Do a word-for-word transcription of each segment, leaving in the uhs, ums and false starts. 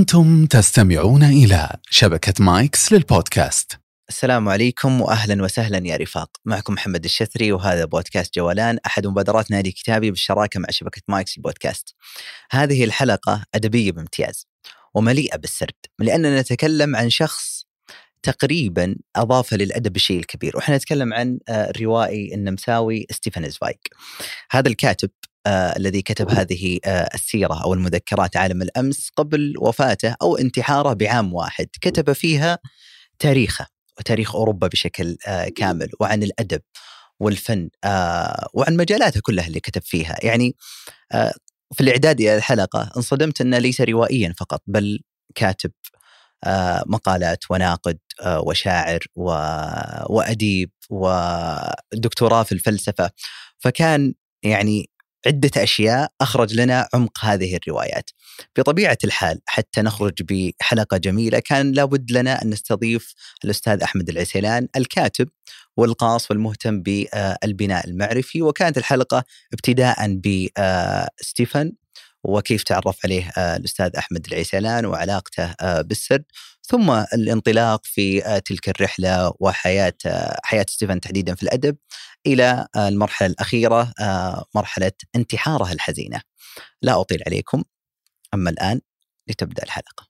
أنتم تستمعون إلى شبكة مايكس للبودكاست. السلام عليكم وأهلا وسهلا يا رفاق، معكم محمد الشثري وهذا بودكاست جولان، أحد مبادرات نادي كتابي بالشراكة مع شبكة مايكس بودكاست. هذه الحلقة أدبية بامتياز ومليئة بالسرد، لأننا نتكلم عن شخص تقريبا أضاف للأدب الشيء الكبير، وإحنا نتكلم عن الروائي النمساوي ستيفن زوايغ. هذا الكاتب آه الذي كتب هذه آه السيرة أو المذكرات عالم الأمس قبل وفاته أو انتحاره بعام واحد، كتب فيها تاريخه وتاريخ أوروبا بشكل آه كامل، وعن الأدب والفن آه وعن مجالاته كلها اللي كتب فيها. يعني آه في الإعداد إلى الحلقة انصدمت أنه ليس روائيا فقط، بل كاتب آه مقالات وناقد آه وشاعر وأديب ودكتوراه في الفلسفة، فكان يعني عدة أشياء أخرج لنا عمق هذه الروايات. بطبيعة الحال حتى نخرج بحلقة جميلة كان لابد لنا أن نستضيف الأستاذ أحمد العسيلان، الكاتب والقاص والمهتم بالبناء المعرفي. وكانت الحلقة ابتداء بستيفن وكيف تعرف عليه الأستاذ أحمد العسيلان وعلاقته بالسرد، ثم الانطلاق في تلك الرحلة وحياة حياة ستيفن تحديدا في الأدب إلى المرحلة الأخيرة، مرحلة انتحارها الحزينة. لا أطيل عليكم، أما الآن لتبدأ الحلقة.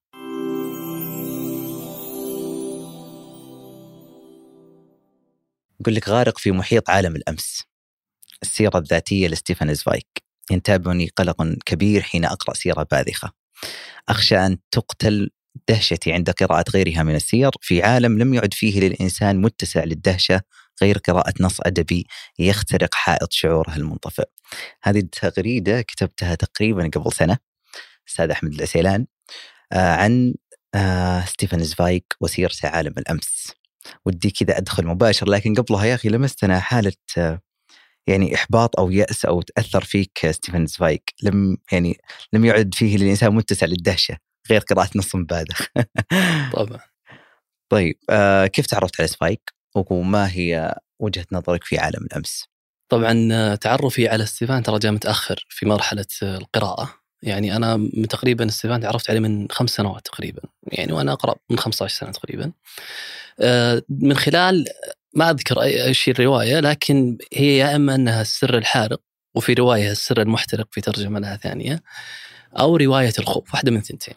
أقول لك غارق في محيط عالم الأمس، السيرة الذاتية لستيفن زوايغ. ينتابني قلق كبير حين أقرأ سيرة باذخة، أخشى أن تقتل دهشتي عند قراءة غيرها من السير في عالم لم يعد فيه للإنسان متسع للدهشة غير قراءة نص أدبي يخترق حائط شعوره المنطفئ. هذه التغريدة كتبتها تقريبا قبل سنة، أستاذ أحمد العسيلان، آه عن آه ستيفن زوايغ وسيرته عالم الأمس. ودي كذا أدخل مباشر، لكن قبلها يا أخي لمستنا حالة آه يعني إحباط أو يأس أو تأثر فيك ستيفن زوايغ، لم يعني لم يعد فيه للإنسان متسع للدهشة غير قراءة نص باذخ. طبعا. طيب آه كيف تعرفت على زوايغ وما هي وجهة نظرك في عالم الأمس؟ طبعا تعرفي على ستيفن ترى جاء متأخر في مرحلة القراءة. يعني أنا من تقريبا ستيفن تعرفت عليه من خمس سنوات تقريبا، يعني وأنا أقرأ من خمسة عشر سنة تقريبا، آه من خلال ما أذكر أي شيء الرواية، لكن هي يا إما أنها السر الحارق، وفي رواية السر المحترق في ترجمة لها ثانية، أو رواية الخوف، واحدة من ثنتين.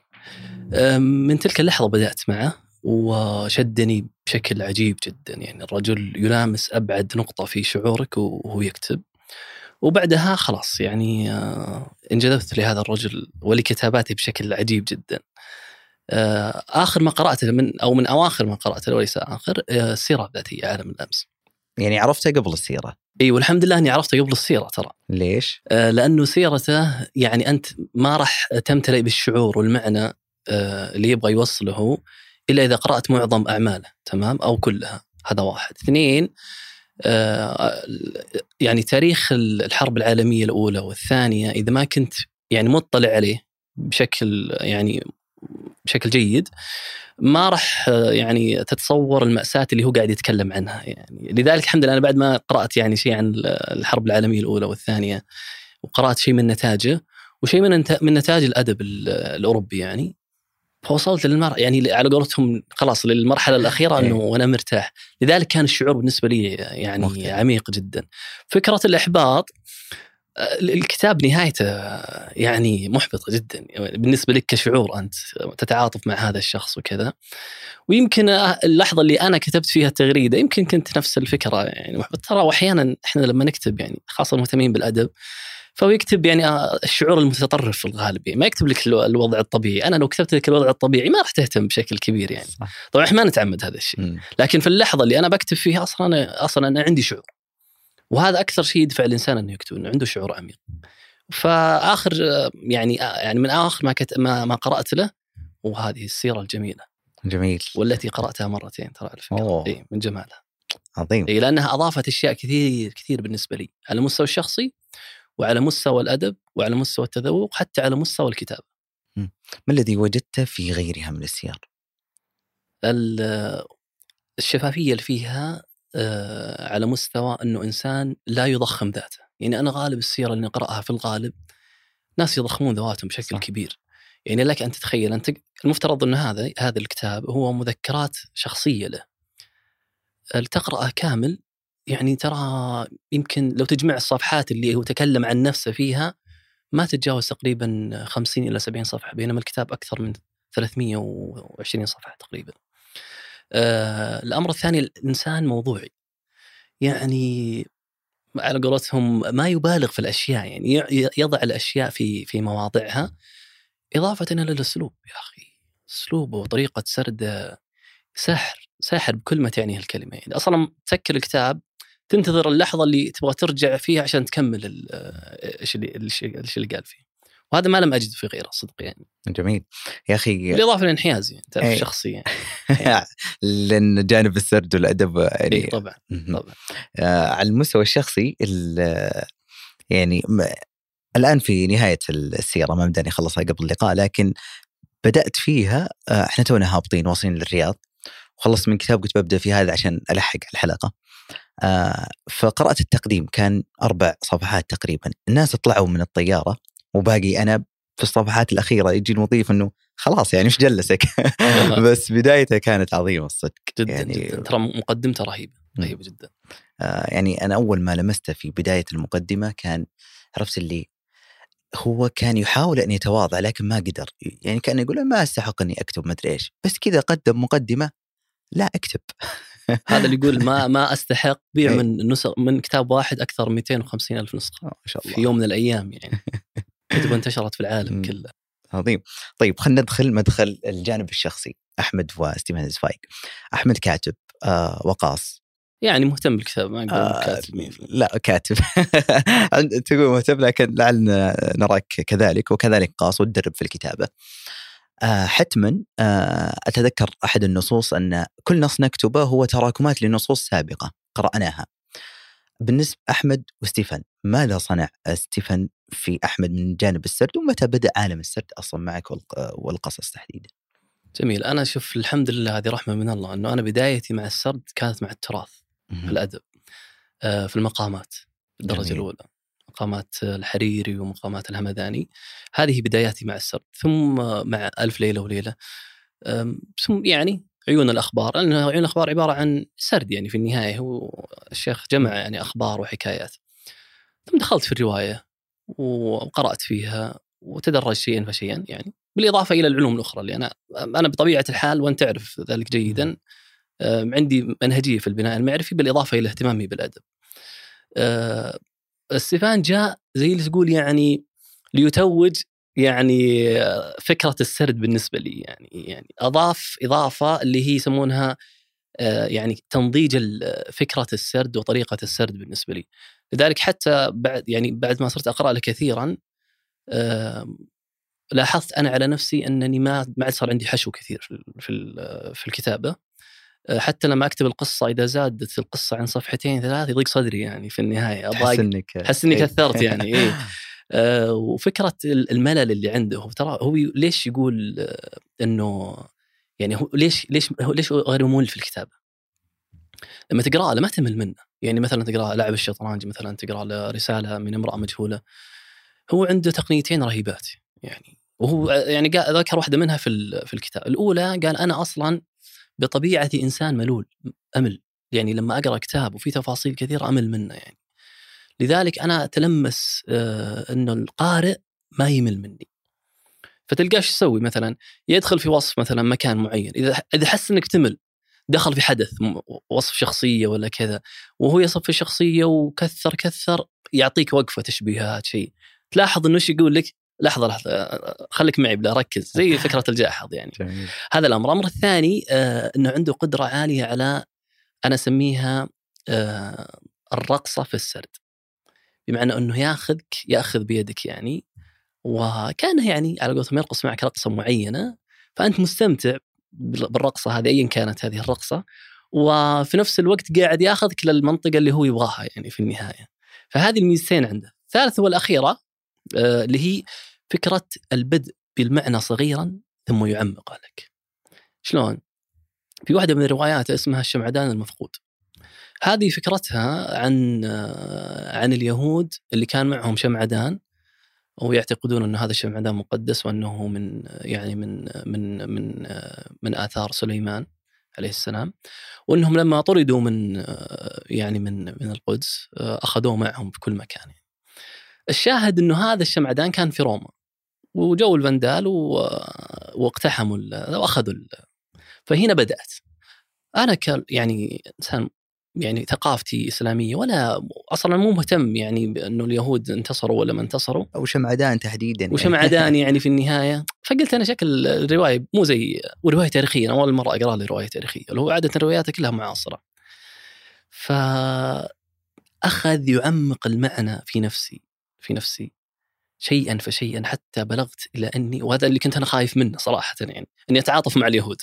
من تلك اللحظة بدأت معه وشدني بشكل عجيب جدا. يعني الرجل يلامس أبعد نقطة في شعورك وهو يكتب، وبعدها خلاص يعني انجذبت لهذا الرجل ولكتاباته بشكل عجيب جدا. آخر ما قرأته من أو من أواخر ما قرأته وليس آخر السيرة الذاتية عالم الأمس. يعني عرفته قبل السيرة؟ اي والحمد لله اني عرفته قبل السيرة. ترى ليش؟ آه لانه سيرته يعني انت ما راح تمتلئ بالشعور والمعنى آه اللي يبغى يوصله الا اذا قرأت معظم اعماله، تمام، او كلها. هذا واحد. اثنين، آه يعني تاريخ الحرب العالمية الاولى والثانية اذا ما كنت يعني مطلع عليه بشكل يعني بشكل جيد ما راح يعني تتصور المأساة اللي هو قاعد يتكلم عنها. يعني لذلك الحمد لله أنا بعد ما قرأت يعني شيء عن الحرب العالمية الأولى والثانية، وقرأت شيء من نتاجه وشيء من من نتاج الأدب الأوروبي، يعني فوصلت للمر يعني على قولتهم خلاص للمرحلة الأخيرة أنه وأنا مرتاح. لذلك كان الشعور بالنسبة لي يعني مختلف. عميق جدا. فكرة الإحباط، الكتاب نهايته يعني محبطة جدا بالنسبة لك كشعور، أنت تتعاطف مع هذا الشخص وكذا. ويمكن اللحظة اللي أنا كتبت فيها التغريدة يمكن كنت نفس الفكرة يعني محبط. ترى وأحيانا إحنا لما نكتب يعني خاصة المهتمين بالأدب فهو يكتب يعني الشعور المتطرف في الغالب، يعني ما يكتب لك الوضع الطبيعي. أنا لو كتبت لك الوضع الطبيعي ما راح تهتم بشكل كبير يعني. طبعا إحنا ما نتعمد هذا الشيء، لكن في اللحظة اللي أنا بكتب فيها أصلا أنا أصلا أنا عندي شعور، وهذا أكثر شيء يدفع الإنسان أنه يكتب، أنه عنده شعور عميق. فآخر يعني يعني من آخر ما كت ما ما قرأت له وهذه السيرة الجميلة جميل، والتي قرأتها مرتين ترى على فكرة. إيه من جمالها عظيم. إيه لأنها أضافت أشياء كثير كثير بالنسبة لي على المستوى الشخصي وعلى مستوى الأدب وعلى مستوى التذوق حتى على مستوى الكتابة. ما الذي وجدته في غيرها من السير؟ الشفافية اللي فيها على مستوى أنه إنسان لا يضخم ذاته. يعني أنا غالب السيرة اللي نقرأها في الغالب ناس يضخمون ذواتهم بشكل صح. كبير. يعني لك أن تتخيل أنت المفترض أن هذا هذا الكتاب هو مذكرات شخصية له، لتقرأه كامل يعني ترى يمكن لو تجمع الصفحات اللي هو تكلم عن نفسه فيها ما تتجاوز تقريبا خمسين إلى سبعين صفحة، بينما الكتاب أكثر من ثلاثمئة وعشرين صفحة تقريبا. آه الأمر الثاني، الإنسان موضوعي، يعني على قولتهم ما يبالغ في الأشياء، يعني يضع الأشياء في في مواضعها، إضافة إلى الأسلوب. يا أخي أسلوبه وطريقة سرده سحر ساحر بكل ما تعنيه الكلمة. يعني أصلا تسكر الكتاب تنتظر اللحظة اللي تبغى ترجع فيها عشان تكمل إيش اللي إيش اللي قال فيه، وهذا ما لم أجد في غيره صدق يعني. جميل يا أخي. بالإضافة للانحياز يعني تعرف شخصي يعني لأن جانب السرد والأدب يعني إيه طبعا طبعا. آه على المستوى الشخصي يعني الآن في نهاية السيرة، ما بدأني أخلصها قبل اللقاء، لكن بدأت فيها آه إحنا تونا هابطين واصلين للرياض، وخلصت من كتاب كنت ببدأ في هذا عشان ألحق الحلقة. آه فقرأت التقديم كان أربع صفحات تقريبا، الناس طلعوا من الطيارة وباقي أنا في الصفحات الأخيرة. يجي المضيف إنه خلاص يعني مش جلسك بس بدايته كانت عظيمة الصدق جدا يعني جدا. ترى مقدمته رهيبة رهيبة جدا. آه يعني أنا أول ما لمسته في بداية المقدمة كان عرفت اللي هو كان يحاول أن يتواضع لكن ما قدر، يعني كان يقول ما أستحق أني أكتب ما أدري إيش، بس كذا قدم مقدمة لا أكتب. هذا اللي يقول ما ما أستحق بيع من نسخ من كتاب واحد أكثر من مئتين وخمسين ألف نسخة ما شاء الله في يوم من الأيام، يعني كتب انتشرت في العالم كله. عظيم. طيب خلينا ندخل مدخل الجانب الشخصي. أحمد وستيفن زفايك. أحمد كاتب آه وقاص، يعني مهتم بالكتاب، ما أقول آه كاتب. لا كاتب تقول مهتم، لكن لعلنا نراك كذلك، وكذلك قاص وتدرب في الكتابة. آه حتما آه أتذكر أحد النصوص أن كل نص نكتبه هو تراكمات لنصوص سابقة قرأناها. بالنسبة أحمد وستيفن، ماذا صنع ستيفن في أحمد من جانب السرد، ومتى بدأ عالم السرد أصلا معك والقصص تحديدا؟ جميل. أنا شوف الحمد لله هذه رحمة من الله، أنه أنا بدايتي مع السرد كانت مع التراث في الأدب، آه في المقامات الدرجة جميل. الأولى مقامات الحريري ومقامات الهمداني، هذه بداياتي مع السرد. ثم مع ألف ليلة وليلة، ثم يعني عيون الأخبار، لأن عيون الأخبار عبارة عن سرد يعني في النهاية، هو الشيخ جمع يعني أخبار وحكايات. ثم دخلت في الرواية وقرأت فيها وتدرج شيئا فشيئا، يعني بالإضافة إلى العلوم الأخرى اللي أنا أنا بطبيعة الحال وأنت تعرف ذلك جيدا، عندي منهجية في البناء المعرفي بالإضافة إلى اهتمامي بالأدب. ستيفن جاء زي اللي تقول يعني ليتوج يعني فكرة السرد بالنسبة لي، يعني يعني أضاف إضافة اللي هي يسمونها يعني تنضيج فكرة السرد وطريقة السرد بالنسبة لي. لذلك حتى بعد يعني بعد ما صرت أقرأ له كثيرا لاحظت أنا على نفسي أنني ما ما عاد صار عندي حشو كثير في في في الكتابة. حتى لما أكتب القصة إذا زادت القصة عن صفحتين ثلاث يضيق صدري يعني في النهاية، أضايق حس إني كثرت يعني إيه. آه وفكرة الملل اللي عنده، ترى هو ليش يقول آه إنه يعني هو ليش ليش هو ليش غير ممل في الكتابة؟ لما تقرأ له ما تمل منه. يعني مثلا تقرأ لعب الشطرنج، مثلا تقرأ له رسالة من امرأة مجهولة، هو عنده تقنيتين رهيبات يعني، وهو يعني ذكر واحدة منها في في الكتاب. الأولى قال أنا أصلا بطبيعتي إنسان ملول أمل، يعني لما أقرأ كتاب وفي تفاصيل كثيرة أمل منه يعني. لذلك أنا أتلمس آه أنه القارئ ما يمل مني. فتلقاش يسوي مثلا يدخل في وصف مثلا مكان معين، إذا إذا حس أنك تمل دخل في حدث وصف شخصية ولا كذا، وهو يصف في شخصية وكثر كثر يعطيك وقفة تشبيهات شيء، تلاحظ أنه إيش يقول لك لحظة لحظة خليك معي بلا ركز، زي فكرة الجاحظ يعني. هذا الأمر. الأمر الثاني آه أنه عنده قدرة عالية على أنا أسميها آه الرقصة في السرد، بمعنى أنه يأخذك يأخذ بيدك يعني، وكانه يعني على قولتهم يرقص معك رقصة معينة، فأنت مستمتع بالرقصة هذه أيا كانت هذه الرقصة، وفي نفس الوقت قاعد يأخذك للمنطقة اللي هو يبغاها يعني في النهاية. فهذه الميزتين عنده. الثالثة والأخيرة آه اللي هي فكرة البدء بالمعنى صغيرا ثم يعمق لك. شلون؟ في واحدة من الروايات اسمها الشمعدان المفقود، هذه فكرتها عن آه عن اليهود اللي كان معهم شمعدان، ويعتقدون أن هذا الشمعدان مقدس وأنه من يعني من من من من آثار سليمان عليه السلام، وأنهم لما طردوا من يعني من من القدس أخذوه معهم في كل مكان. الشاهد أنه هذا الشمعدان كان في روما، وجو الفندال واقتحموا وأخذوا. فهنا بدأت أنا ك يعني إنسان يعني ثقافتي إسلامية، ولا أصلا مو مهتم يعني بأنه اليهود انتصروا ولا ما انتصروا، أو شمعدان تحديدا يعني. وشمعدان يعني في النهاية. فقلت أنا شكل الرواية مو زي ورواية تاريخية، أنا أول مرة أقرأ لي رواية تاريخية، اللي هو عادة رواياته كلها معاصرة. فأخذ يعمق المعنى في نفسي في نفسي شيئا فشيئا، حتى بلغت إلى أني، وهذا اللي كنت أنا خايف منه صراحة، يعني أني أتعاطف مع اليهود.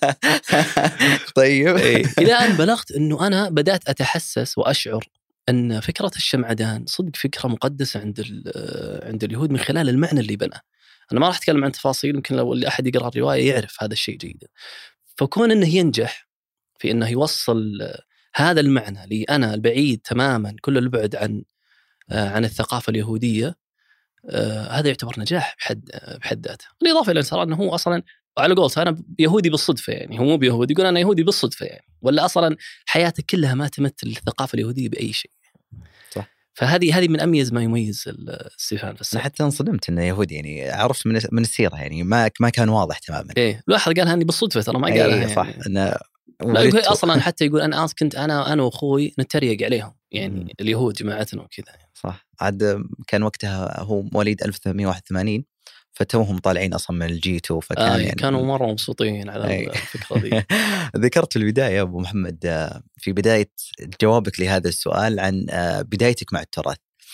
طيب. إيه. إلى أن بلغت أنه أنا بدأت أتحسس وأشعر أن فكرة الشمعدان صدق فكرة مقدسة عند عند اليهود من خلال المعنى اللي بناه. أنا ما راح أتكلم عن تفاصيل، يمكن لو اللي أحد يقرأ الرواية يعرف هذا الشيء جيدا. فكون أنه ينجح في أنه يوصل هذا المعنى لي أنا البعيد تماما كل البعد عن عن الثقافة اليهودية، آه هذا يعتبر نجاح بحد بحد ذاته. بالإضافة إلى أنه هو أصلا على قول أنا يهودي بالصدفة، يعني هو مو بيهودي يقول أنا يهودي بالصدفة يعني، ولا أصلا حياته كلها ما تمثل الثقافة اليهودية بأي شيء. صح. فهذه هذه من أميز ما يميز ستيفان فالساد. أنا حتى انصدمت إنه يهودي، يعني عرفت من من السيرة يعني ما ما كان واضح تماما. إيه الواحد قالها إني بالصدفة، ترى ما قالها. أيه يعني. صح. أنا لا يقول أصلا حتى يقول أنا كنت أنا أنا وأخوي نتريق عليهم يعني م. اليهود جماعتنا وكذا. صح. عاد كان وقتها هو مواليد ألف وثمانمائة وواحد وثمانين، فتوهم طالعين أصلا من الجيتو، فكان آه يعني كانوا مرة مبسوطين على أي. الفكرة دي. ذكرت في البداية يا أبو محمد في بداية جوابك لهذا السؤال عن بدايتك مع التراث،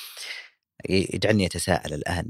يجعلني أتساءل الآن،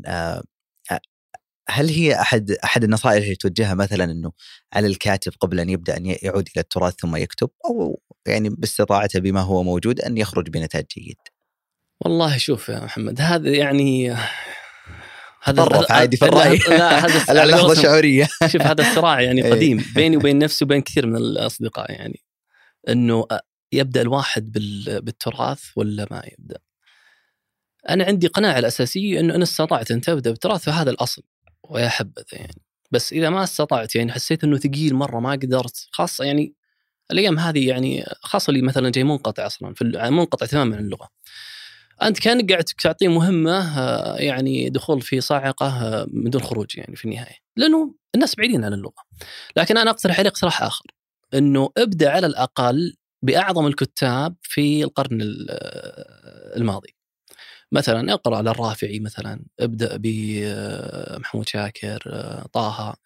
هل هي أحد أحد النصائح اللي توجهها مثلا إنه على الكاتب قبل أن يبدأ أن يعود إلى التراث ثم يكتب، أو يعني باستطاعته بما هو موجود أن يخرج بنتاج جيد؟ والله شوف يا محمد، هذا يعني هذا طرف عادي في الرأي. لا هذا اللحظة شعورية. شوف هذا الصراع يعني قديم بيني وبين نفسي وبين كثير من الأصدقاء، يعني إنه يبدأ الواحد بالتراث ولا ما يبدأ. أنا عندي قناعة الأساسية إنه إن استطعت أن تبدأ بالتراث فهذا الأصل ويا حبذا يعني، بس إذا ما استطعت يعني حسيت إنه ثقيل مرة ما قدرت، خاصة يعني الأيام هذه يعني خاصة لي مثلا جاي منقطع أصلا في منقطع تماما عن اللغة. أنت كان قاعد تعطيه مهمة يعني دخول في صاعقة من دون خروج يعني في النهاية، لأنه الناس بعيدين عن اللغة. لكن أنا أقترح عليه اقتراح آخر، إنه ابدأ على الأقل بأعظم الكتاب في القرن الماضي. مثلا اقرأ على الرافعي مثلا، ابدأ بمحمود شاكر، طه،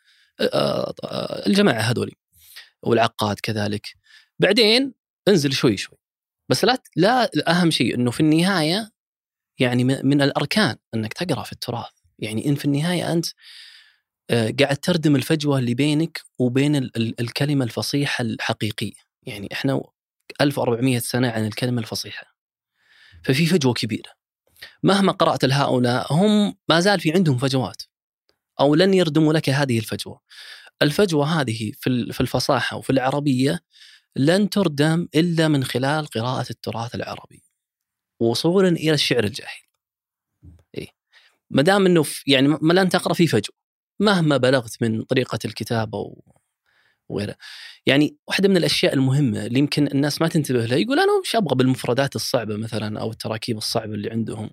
الجماعة هذولي، والعقاد كذلك. بعدين انزل شوي شوي، بس لا لا أهم شيء إنه في النهاية يعني من الأركان أنك تقرأ في التراث، يعني إن في النهاية أنت قاعد تردم الفجوة اللي بينك وبين الكلمة الفصيحة الحقيقية. يعني إحنا ألف وأربعمائة سنة عن الكلمة الفصيحة، ففي فجوة كبيرة. مهما قرأت لهؤلاء هم ما زال في عندهم فجوات، أو لن يردموا لك هذه الفجوة. الفجوة هذه في الفصاحة وفي العربية لن تردم إلا من خلال قراءة التراث العربي وصولا إلى الشعر الجاهلي. إيه ما دام إنه يعني ما لن تقرأ في فجوة مهما بلغت من طريقة الكتابة وغيره. يعني واحدة من الأشياء المهمة اللي يمكن الناس ما تنتبه لها، يقول أنا مش أبغى بالمفردات الصعبة مثلا أو التراكيب الصعبة اللي عندهم.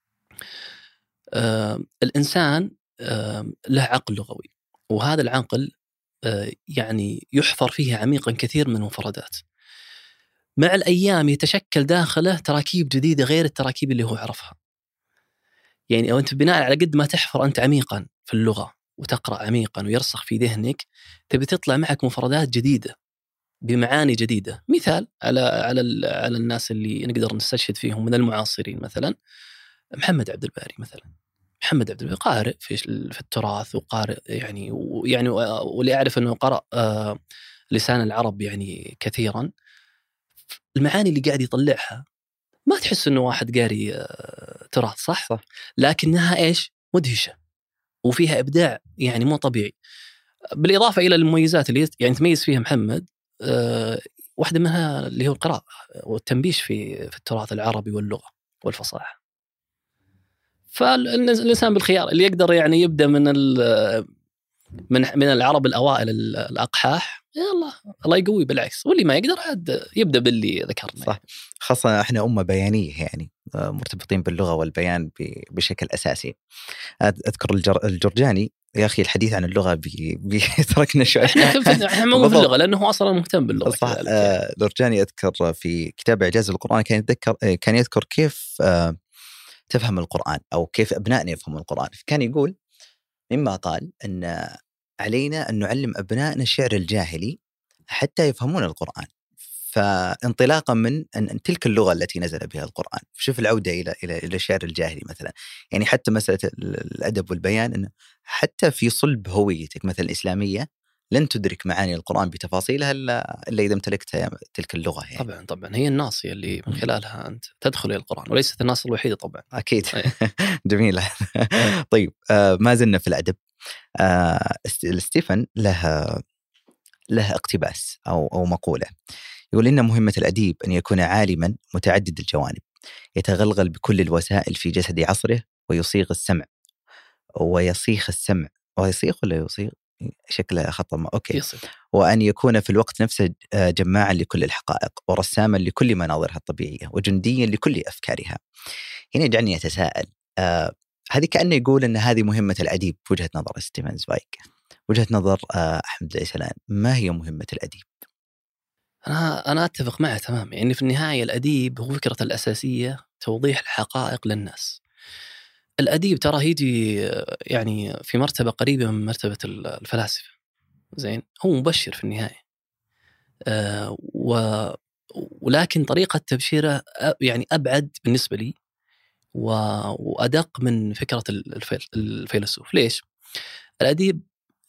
آه الإنسان آه له عقل لغوي، وهذا العقل آه يعني يحفر فيه عميقا كثير من المفردات. مع الأيام يتشكل داخله تراكيب جديدة غير التراكيب اللي هو عرفها. يعني أنت بناء على قد ما تحفر أنت عميقا في اللغة وتقرأ عميقا ويرسخ في ذهنك، تبي تطلع معك مفردات جديدة بمعاني جديدة. مثال على على على الناس اللي نقدر نستشهد فيهم من المعاصرين، مثلا محمد عبد الباري مثلا. محمد عبد الباري قارئ في في التراث وقارئ يعني ويعني واللي أعرف أنه قرأ آه لسان العرب يعني كثيرا. المعاني اللي قاعد يطلعها ما تحس إنه واحد قاري آه تراث صح؟ صح، لكنها إيش مدهشة وفيها إبداع يعني مو طبيعي. بالإضافة إلى المميزات اللي يعني تميز فيها محمد، أه واحدة منها اللي هو القراءة والتنبيش في في التراث العربي واللغة والفصاحة. فالإنسان بالخيار، اللي يقدر يعني يبدأ من من من العرب الأوائل الأقحاح، يلا الله يقوي بالعكس، واللي ما يقدر عاد يبدأ باللي ذكرنا. صح، خاصة احنا أمة بيانية يعني مرتبطين باللغة والبيان بشكل أساسي. أذكر الجر... الجرجاني يا أخي الحديث عن اللغة بي... بيتركنا شوي. احنا مو في اللغة لأنه هو أصلا مهتم باللغة. صح. آه الجرجاني أذكر في كتاب إعجاز القرآن كان يذكر كان يذكر كيف آه تفهم القرآن أو كيف أبنائنا يفهمون القرآن. كان يقول مما قال أن علينا أن نعلم أبنائنا الشعر الجاهلي حتى يفهمون القرآن، فانطلاقا من أن تلك اللغة التي نزل بها القرآن. شوف العودة إلى إلى إلى الشعر الجاهلي مثلا، يعني حتى مسألة الأدب والبيان، أنه حتى في صلب هويتك مثلا الإسلامية لن تدرك معاني القرآن بتفاصيلها إلا إلا إذا امتلكت تلك اللغة يعني. طبعا طبعا هي الناصية اللي من خلالها أنت تدخل إلى القرآن، وليست الناصية الوحيدة طبعا. أكيد. جميلة. طيب آه ما زلنا في الأدب. آه ستيفن له له اقتباس أو أو مقولة يقول إن مهمة الأديب أن يكون عالما متعدد الجوانب، يتغلغل بكل الوسائل في جسد عصره ويصيغ السمع ويصيغ السمع ويصيغ ولا يصيغ شكله خطأ أوكي يصيغ. وأن يكون في الوقت نفسه جماعا لكل الحقائق ورساما لكل مناظرها الطبيعية وجنديا لكل أفكارها. هنا يجعلني أتساءل، آه هذه كأنه يقول أن هذه مهمة الأديب وجهة نظر ستيفن zweig. وجهة نظر آه أحمد العسلان، ما هي مهمة الأديب؟ أنا أنا أتفق معه تمام. يعني في النهاية الأديب هو فكرة الأساسية توضيح الحقائق للناس. الأديب ترى يجي يعني في مرتبة قريبة من مرتبة الفلاسفة، زين، هو مبشر في النهاية. أه و ولكن طريقة تبشيره يعني أبعد بالنسبة لي وأدق من فكرة الفيلسوف. ليش؟ الأديب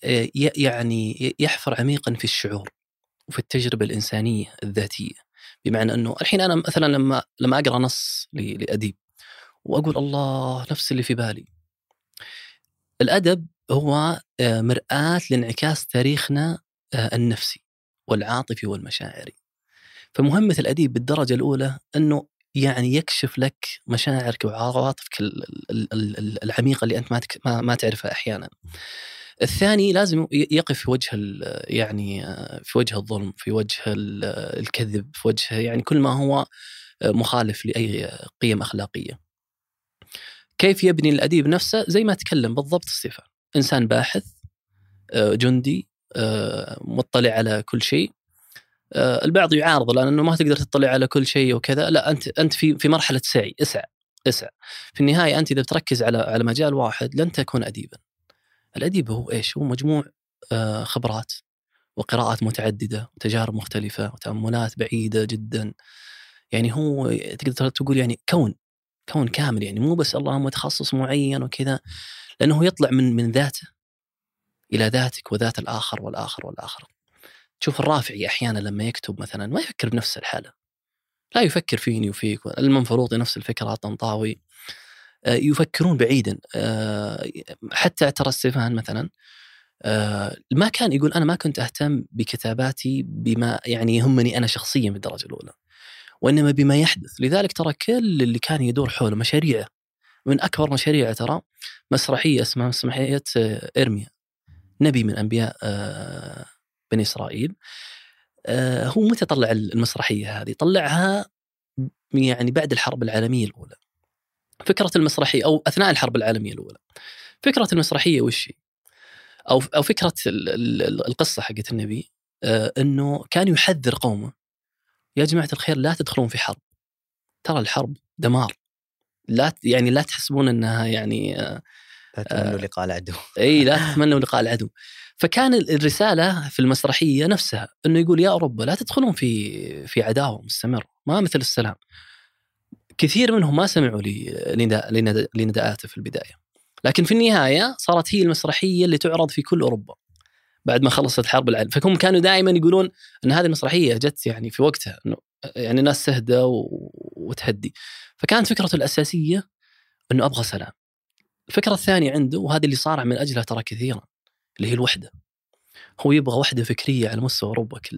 يعني يحفر عميقا في الشعور وفي التجربة الإنسانية الذاتية، بمعنى أنه الحين أنا مثلا لما لما أقرأ نص لأديب وأقول الله نفس اللي في بالي. الأدب هو مرآة لانعكاس تاريخنا النفسي والعاطفي والمشاعري. فمهمة الأديب بالدرجة الأولى أنه يعني يكشف لك مشاعرك وعواطفك العميقة اللي أنت ما ما تعرفها أحيانا. الثاني لازم يقف في وجه يعني في وجه الظلم، في وجه الكذب، في وجه يعني كل ما هو مخالف لأي قيم أخلاقية. كيف يبني الأديب نفسه؟ زي ما تكلم بالضبط ستيفن، إنسان باحث جندي مطلع على كل شيء. البعض يعارض لأنه ما تقدر تطلع على كل شيء وكذا. لا، أنت أنت في في مرحلة سعي، اسعى اسعى. في النهاية أنت إذا بتركز على على مجال واحد لن تكون أديبا. الأديب هو إيش؟ هو مجموع خبرات وقراءات متعددة وتجارب مختلفة وتأملات بعيدة جدا. يعني هو تقدر تقول يعني كون كون كامل، يعني مو بس الله متخصص معين وكذا، لأنه يطلع من من ذاته إلى ذاتك وذات الآخر والآخر والآخر. تشوف الرافعي أحيانا لما يكتب مثلا ما يفكر بنفس الحالة، لا يفكر فيني وفيك. المنفلوطي نفس الفكرة، الطنطاوي يفكرون بعيدا. حتى ترى ستيفان مثلا ما كان يقول أنا ما كنت أهتم بكتاباتي بما يعني يهمني أنا شخصيا بالدرجة الأولى، وإنما بما يحدث. لذلك ترى كل اللي كان يدور حوله مشاريعه، من أكبر مشاريعه ترى مسرحية اسمها مسرحية إرميا، نبي من أنبياء بني إسرائيل. هو متى طلع المسرحية هذه؟ طلعها يعني بعد الحرب العالمية الأولى. فكرة المسرحية أو أثناء الحرب العالمية الأولى. فكرة المسرحية وش أو أو فكرة القصة حقت النبي، إنه كان يحذر قومه يا جماعة الخير لا تدخلون في حرب، ترى الحرب دمار، لا يعني لا تحسبون أنها يعني لا تتمنوا لقاء العدو. أي لا تتمنوا لقاء العدو. فكان الرسالة في المسرحية نفسها أنه يقول يا أوروبا لا تدخلون في في عداوة مستمر، ما مثل السلام. كثير منهم ما سمعوا لنداءاته في البداية، لكن في النهاية صارت هي المسرحية اللي تعرض في كل أوروبا بعد ما خلصت حرب العالم. فهم كانوا دائما يقولون أن هذه المسرحية جت يعني في وقتها، إنه يعني الناس تهدى وتهدي. فكانت فكرته الأساسية أنه أبغى سلام. الفكرة الثانية عنده، وهذا اللي صارع من أجلها ترى كثيرا، اللي هي الوحدة. هو يبغى وحدة فكرية على مستوى أوروبا كلها.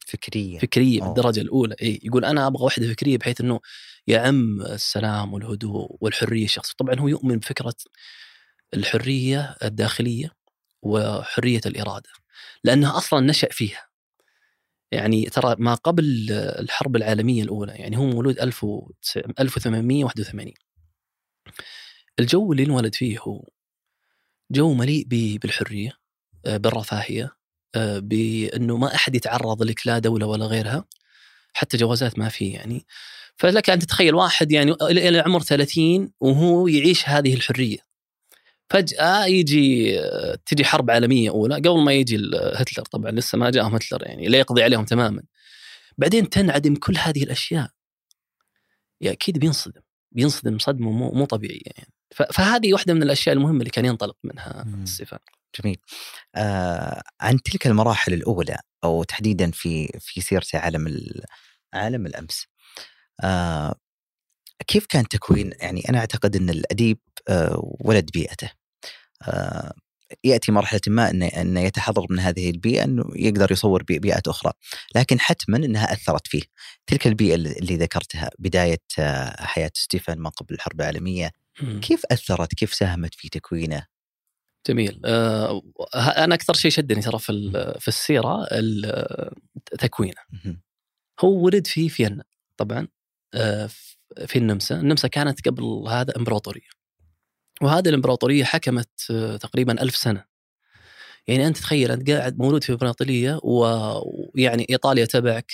فكرية فكرية أوه. بالدرجة الأولى. إيه يقول أنا أبغى وحدة فكرية بحيث أنه يعم السلام والهدوء والحرية الشخصية. طبعا هو يؤمن بفكرة الحرية الداخلية وحرية الإرادة لأنها أصلا نشأ فيها. يعني ترى ما قبل الحرب العالمية الأولى، يعني هو مولود ألف وثمانمائة وواحد وثمانين، الجو اللي انولد فيه هو جو مليء بالحرية، بالرفاهية، بأنه ما أحد يتعرض لك لا دولة ولا غيرها، حتى جوازات ما فيه يعني. فلك أن تتخيل واحد يعني إلى عمر ثلاثين وهو يعيش هذه الحرية، فجأة يجي تجي حرب عالمية أولى قبل ما يجي هتلر، طبعا لسه ما جاءهم هتلر يعني لا يقضي عليهم تماما، بعدين تنعدم كل هذه الأشياء، يا أكيد بينصدم بينصدم صدمة مو, مو طبيعية يعني. فهذه واحدة من الأشياء المهمة اللي كان ينطلق منها ستيفان. جميل. آه عن تلك المراحل الأولى أو تحديدا في في سيرته عالم عالم الأمس، آه كيف كان تكوين؟ يعني أنا أعتقد أن الأديب آه ولد بيئته، آه يأتي مرحلة ما أنه, أنه يتحضر من هذه البيئة أنه يقدر يصور بيئات أخرى، لكن حتما أنها أثرت فيه. تلك البيئة اللي ذكرتها بداية حياة ستيفان ما قبل الحرب العالمية، كيف أثرت، كيف ساهمت في تكوينه؟ جميل. آه أنا أكثر شيء شدني ترى في في السيرة تكوينه. هو ولد في فيينا طبعا، آه في النمسا. النمسا كانت قبل هذا إمبراطورية، وهذه الإمبراطورية حكمت تقريبا ألف سنة. يعني أنت تخيل أنت قاعد مولود في إمبراطورية ويعني إيطاليا تبعك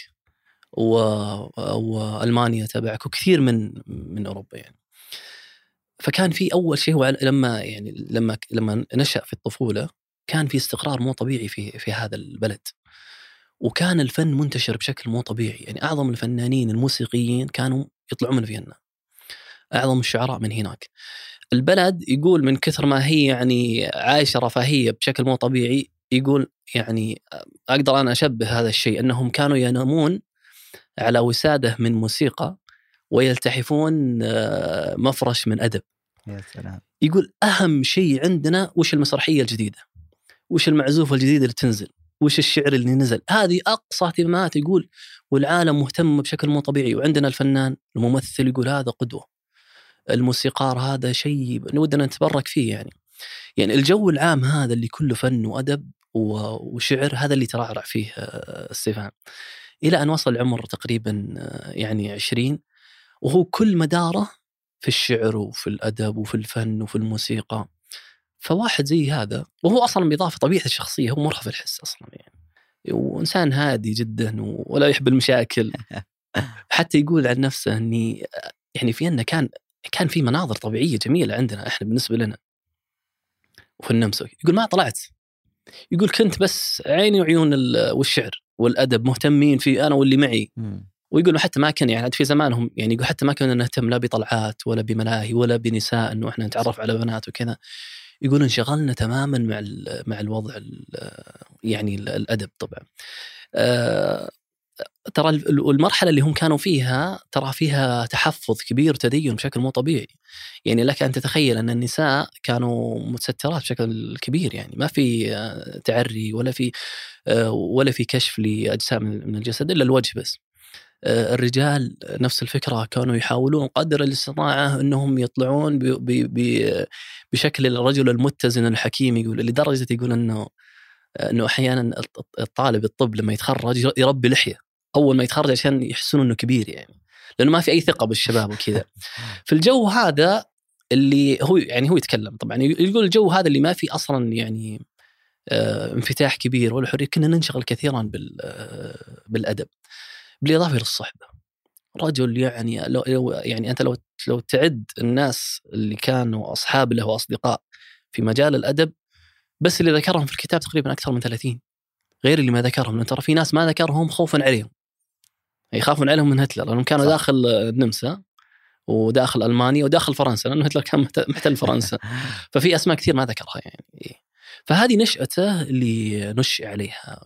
وألمانيا تبعك وكثير من من أوروبا يعني. فكان في أول شيء هو لما يعني لما لما نشأ في الطفولة كان في استقرار مو طبيعي في في هذا البلد، وكان الفن منتشر بشكل مو طبيعي. يعني أعظم الفنانين الموسيقيين كانوا يطلعون من فيينا، أعظم الشعراء من هناك. البلد يقول من كثر ما هي يعني عايشة رفاهية بشكل مو طبيعي، يقول يعني أقدر أنا أشبه هذا الشيء أنهم كانوا ينامون على وسادة من موسيقى ويلتحفون مفرش من أدب. يا سلام. يقول أهم شيء عندنا وش المسرحية الجديدة، وش المعزوفة الجديدة اللي تنزل، وش الشعر اللي نزل، هذه أقصى اهتمامات. يقول والعالم مهتم بشكل مو طبيعي، وعندنا الفنان الممثل يقول هذا قدوة، الموسيقار هذا شيء نودنا نتبرك فيه يعني. يعني الجو العام هذا اللي كله فن وأدب وشعر، هذا اللي ترعرع فيه ستيفان إلى أن وصل عمر تقريبا يعني عشرين، وهو كل مداره في الشعر وفي الأدب وفي الفن وفي الموسيقى. فواحد زي هذا وهو أصلا بإضافة طبيعة الشخصية هو مرهف الحس أصلا يعني، وإنسان هادي جدا ولا يحب المشاكل. حتى يقول عن نفسه أني يعني في أنه كان كان في مناظر طبيعية جميلة عندنا إحنا بالنسبة لنا وفي النمسا. يقول ما طلعت، يقول كنت بس عيني وعيون والشعر والأدب مهتمين في أنا واللي معي. ويقولوا حتى ما كان يعني في زمانهم يعني يقول حتى ما كنا نهتم لا بطلعات ولا بملاهي ولا بنساء إنه إحنا نتعرف على بنات وكذا. يقول انشغلنا تماما مع مع الوضع يعني الأدب طبعا. أه ترى المرحلة اللي هم كانوا فيها ترى فيها تحفظ كبير وتدين بشكل مو طبيعي. يعني لك أن تتخيل أن النساء كانوا متسترات بشكل كبير، يعني ما في تعري ولا في ولا في كشف لأجزاء من الجسد إلا الوجه بس. الرجال نفس الفكرة، كانوا يحاولون قدر الاستطاعة أنهم يطلعون بشكل الرجل المتزن الحكيم. يقول لدرجة يقول أنه أنه أحيانا الطالب الطب لما يتخرج يربي لحية أول ما يتخرج عشان يحسون أنه كبير يعني، لأنه ما في أي ثقة بالشباب وكذا. في الجو هذا اللي هو يعني هو يتكلم طبعا يقول الجو هذا اللي ما في أصلا يعني اه انفتاح كبير ولا حرية، كنا ننشغل كثيرا بال اه بالأدب بالإضافة للصحبة. رجل يعني لو يعني أنت لو لو تعد الناس اللي كانوا أصحاب له وأصدقاء في مجال الأدب بس اللي ذكرهم في الكتاب تقريبا أكثر من ثلاثين، غير اللي ما ذكرهم. لأن ترى في ناس ما ذكرهم خوفا عليهم، يخافون عليهم من هتلر لأنهم كانوا صح. داخل النمسا وداخل ألمانيا وداخل فرنسا، لأنه هتلر كان محتل فرنسا. ففي أسماء كثير ما ذكرها يعني. فهذه نشأته اللي نشأ عليها،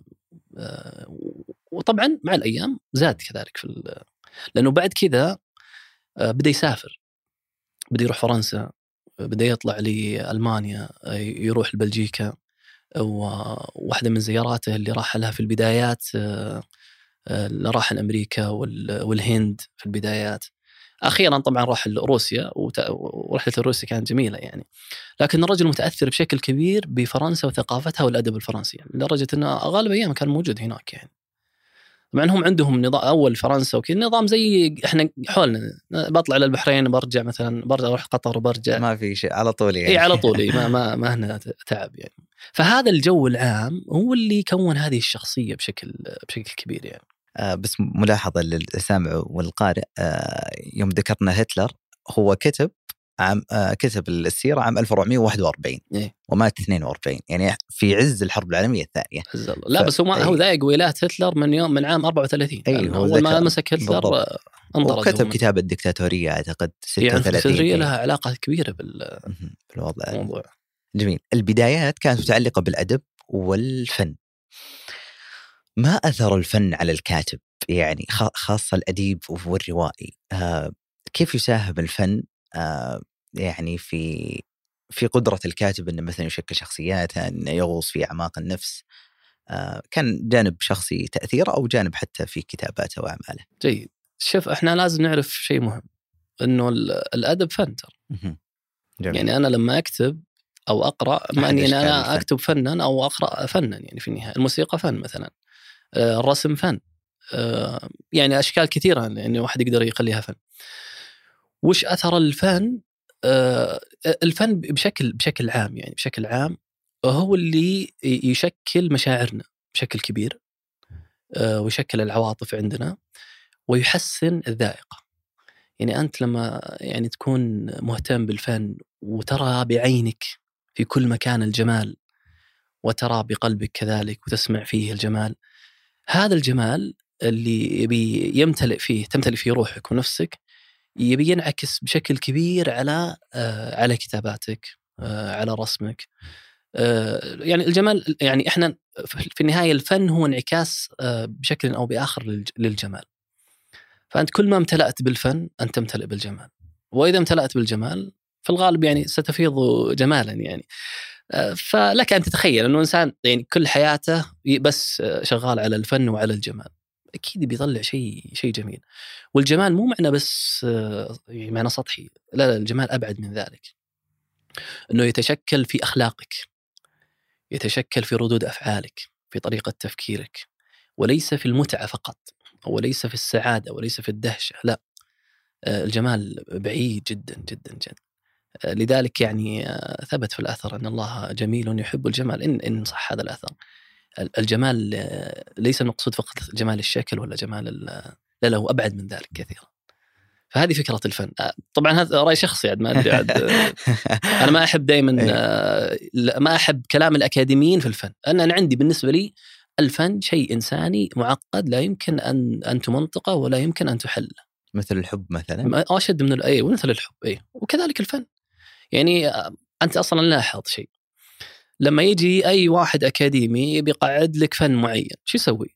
وطبعا مع الأيام زاد كذلك في لأنه بعد كذا بدأ يسافر، بدأ يروح فرنسا، بدأ يطلع لألمانيا، يروح لبلجيكا. وواحدة من زياراته اللي راح لها في البدايات اللي راح أمريكا والهند في البدايات. أخيرا طبعا راح روسيا، ورحلة روسيا كانت جميلة يعني. لكن الرجل متأثر بشكل كبير بفرنسا وثقافتها والأدب الفرنسي، لدرجة أنه غالب أيام كان موجود هناك يعني. مع أنهم عندهم نظام أول فرنسا وكذا نظام زي إحنا حولنا، بطلع للبحرين برجع مثلا، برجع أروح قطر وبرجع، ما في شيء على طول يعني. إيه على طول، ما ما ما هنا تعب يعني. فهذا الجو العام هو اللي كون هذه الشخصية بشكل بشكل كبير يعني. آه بس ملاحظة للسامع والقارئ، آه يوم ذكرنا هتلر هو كتب عام آه كتب السيرة عام ألف وأربعمائة وواحد وأربعين إيه؟ ومات اثنين وأربعين، يعني في عز الحرب العالمية الثانية. لا ف... بس هو ما هو ذاق ولايات هتلر من يوم من عام أربعة وثلاثين. أي هو أول ما مسك هتلر وكتب من... كتاب الدكتاتورية أعتقد ستة وثلاثين. يعني الدكتاتورية لها علاقة كبيرة بال... بالوضع الموضوع. جميل. البدايات كانت متعلقة بالأدب والفن. ما أثر الفن على الكاتب يعني، خاصة الأديب والروائي؟ آه كيف يساهم الفن آه يعني في في قدرة الكاتب أنه مثلا يشكل شخصياته، أنه يغوص في أعماق النفس؟ آه كان جانب شخصي تأثيره أو جانب حتى في كتاباته وأعماله؟ جيد. شوف، إحنا لازم نعرف شيء مهم، أنه الأدب فن ترى. يعني أنا لما أكتب أو أقرأ، ما أني أنا أكتب فنا أو أقرأ فنا، يعني في النهاية الموسيقى فن مثلا، الرسم فن، يعني أشكال كثيرة يعني واحد يقدر يخليها فن. وش أثر الفن؟ الفن بشكل بشكل عام يعني بشكل عام هو اللي يشكل مشاعرنا بشكل كبير، ويشكل العواطف عندنا، ويحسن الذائقة. يعني أنت لما يعني تكون مهتم بالفن وترى بعينك في كل مكان الجمال، وترى بقلبك كذلك وتسمع فيه الجمال، هذا الجمال اللي يبي يمتلئ فيه تمتلئ فيه روحك ونفسك، يبي ينعكس بشكل كبير على آه على كتاباتك، آه على رسمك. آه يعني الجمال، يعني احنا في النهاية الفن هو انعكاس آه بشكل أو بآخر للجمال. فأنت كل ما امتلأت بالفن أنت تمتلئ بالجمال، وإذا امتلأت بالجمال في الغالب يعني ستفيض جمالا يعني. فلك أن تتخيل أنه إنسان يعني كل حياته بس شغال على الفن وعلى الجمال، أكيد بيطلع شيء شيء جميل. والجمال مو معنى بس يعني معنى سطحي، لا لا، الجمال أبعد من ذلك، أنه يتشكل في أخلاقك، يتشكل في ردود أفعالك، في طريقة تفكيرك، وليس في المتعة فقط، وليس في السعادة، وليس في الدهشة، لا، الجمال بعيد جدا جدا جدا. لذلك يعني ثبت في الأثر أن الله جميل يحب الجمال، إن إن صح هذا الأثر. الجمال ليس المقصود فقط جمال الشكل ولا جمال، لا لا، هو أبعد من ذلك كثيرا. فهذه فكرة الفن. طبعا هذا رأي شخصي عاد، ما أدري عاد. أنا ما أحب دائما ما أحب كلام الأكاديميين في الفن. أنا أنا عندي بالنسبة لي الفن شيء إنساني معقد، لا يمكن أن أن تمنطقه ولا يمكن أن تحله. مثل الحب مثلا، أشد من الأي ومثل الحب أي، وكذلك الفن. يعني أنت أصلا لاحظ شيء، لما يجي أي واحد أكاديمي بيقعد لك فن معين، شو يسوي؟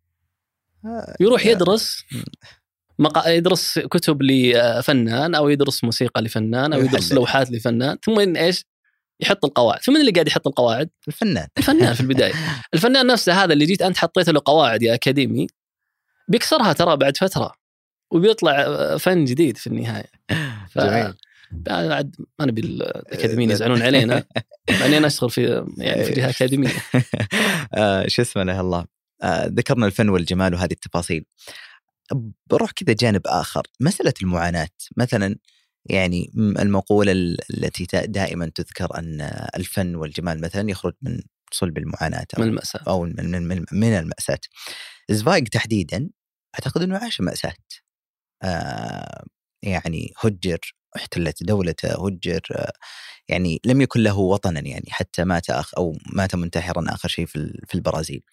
يروح يدرس مقا... يدرس كتب لفنان، أو يدرس موسيقى لفنان، أو يدرس لوحات لفنان، ثم إيش؟ يحط القواعد. فمن اللي قاعد يحط القواعد؟ الفنان. الفنان في البداية. الفنان نفسه هذا اللي جيت أنت حطيت له قواعد يا أكاديمي، بيكسرها ترى بعد فترة، وبيطلع فن جديد في النهاية. ف... جميل. بعد ما نبي الأكاديميين يزعلون علينا، يعني أنا أشتغل في يعني في جهة أكاديمية. آه شو اسمه له الله. آه ذكرنا الفن والجمال وهذه التفاصيل. بروح كذا جانب آخر، مسألة المعاناة مثلا. يعني المقولة التي دائما تذكر أن الفن والجمال مثلا يخرج من صلب المعاناة أو من المأساة، أو من من من المأساة. زفايغ تحديدا أعتقد أنه عاش مأساة. آه يعني هجر، احتلت دولته، هجر، يعني لم يكن له وطنا، يعني حتى مات أخ أو مات منتحرا آخر شيء في في البرازيل.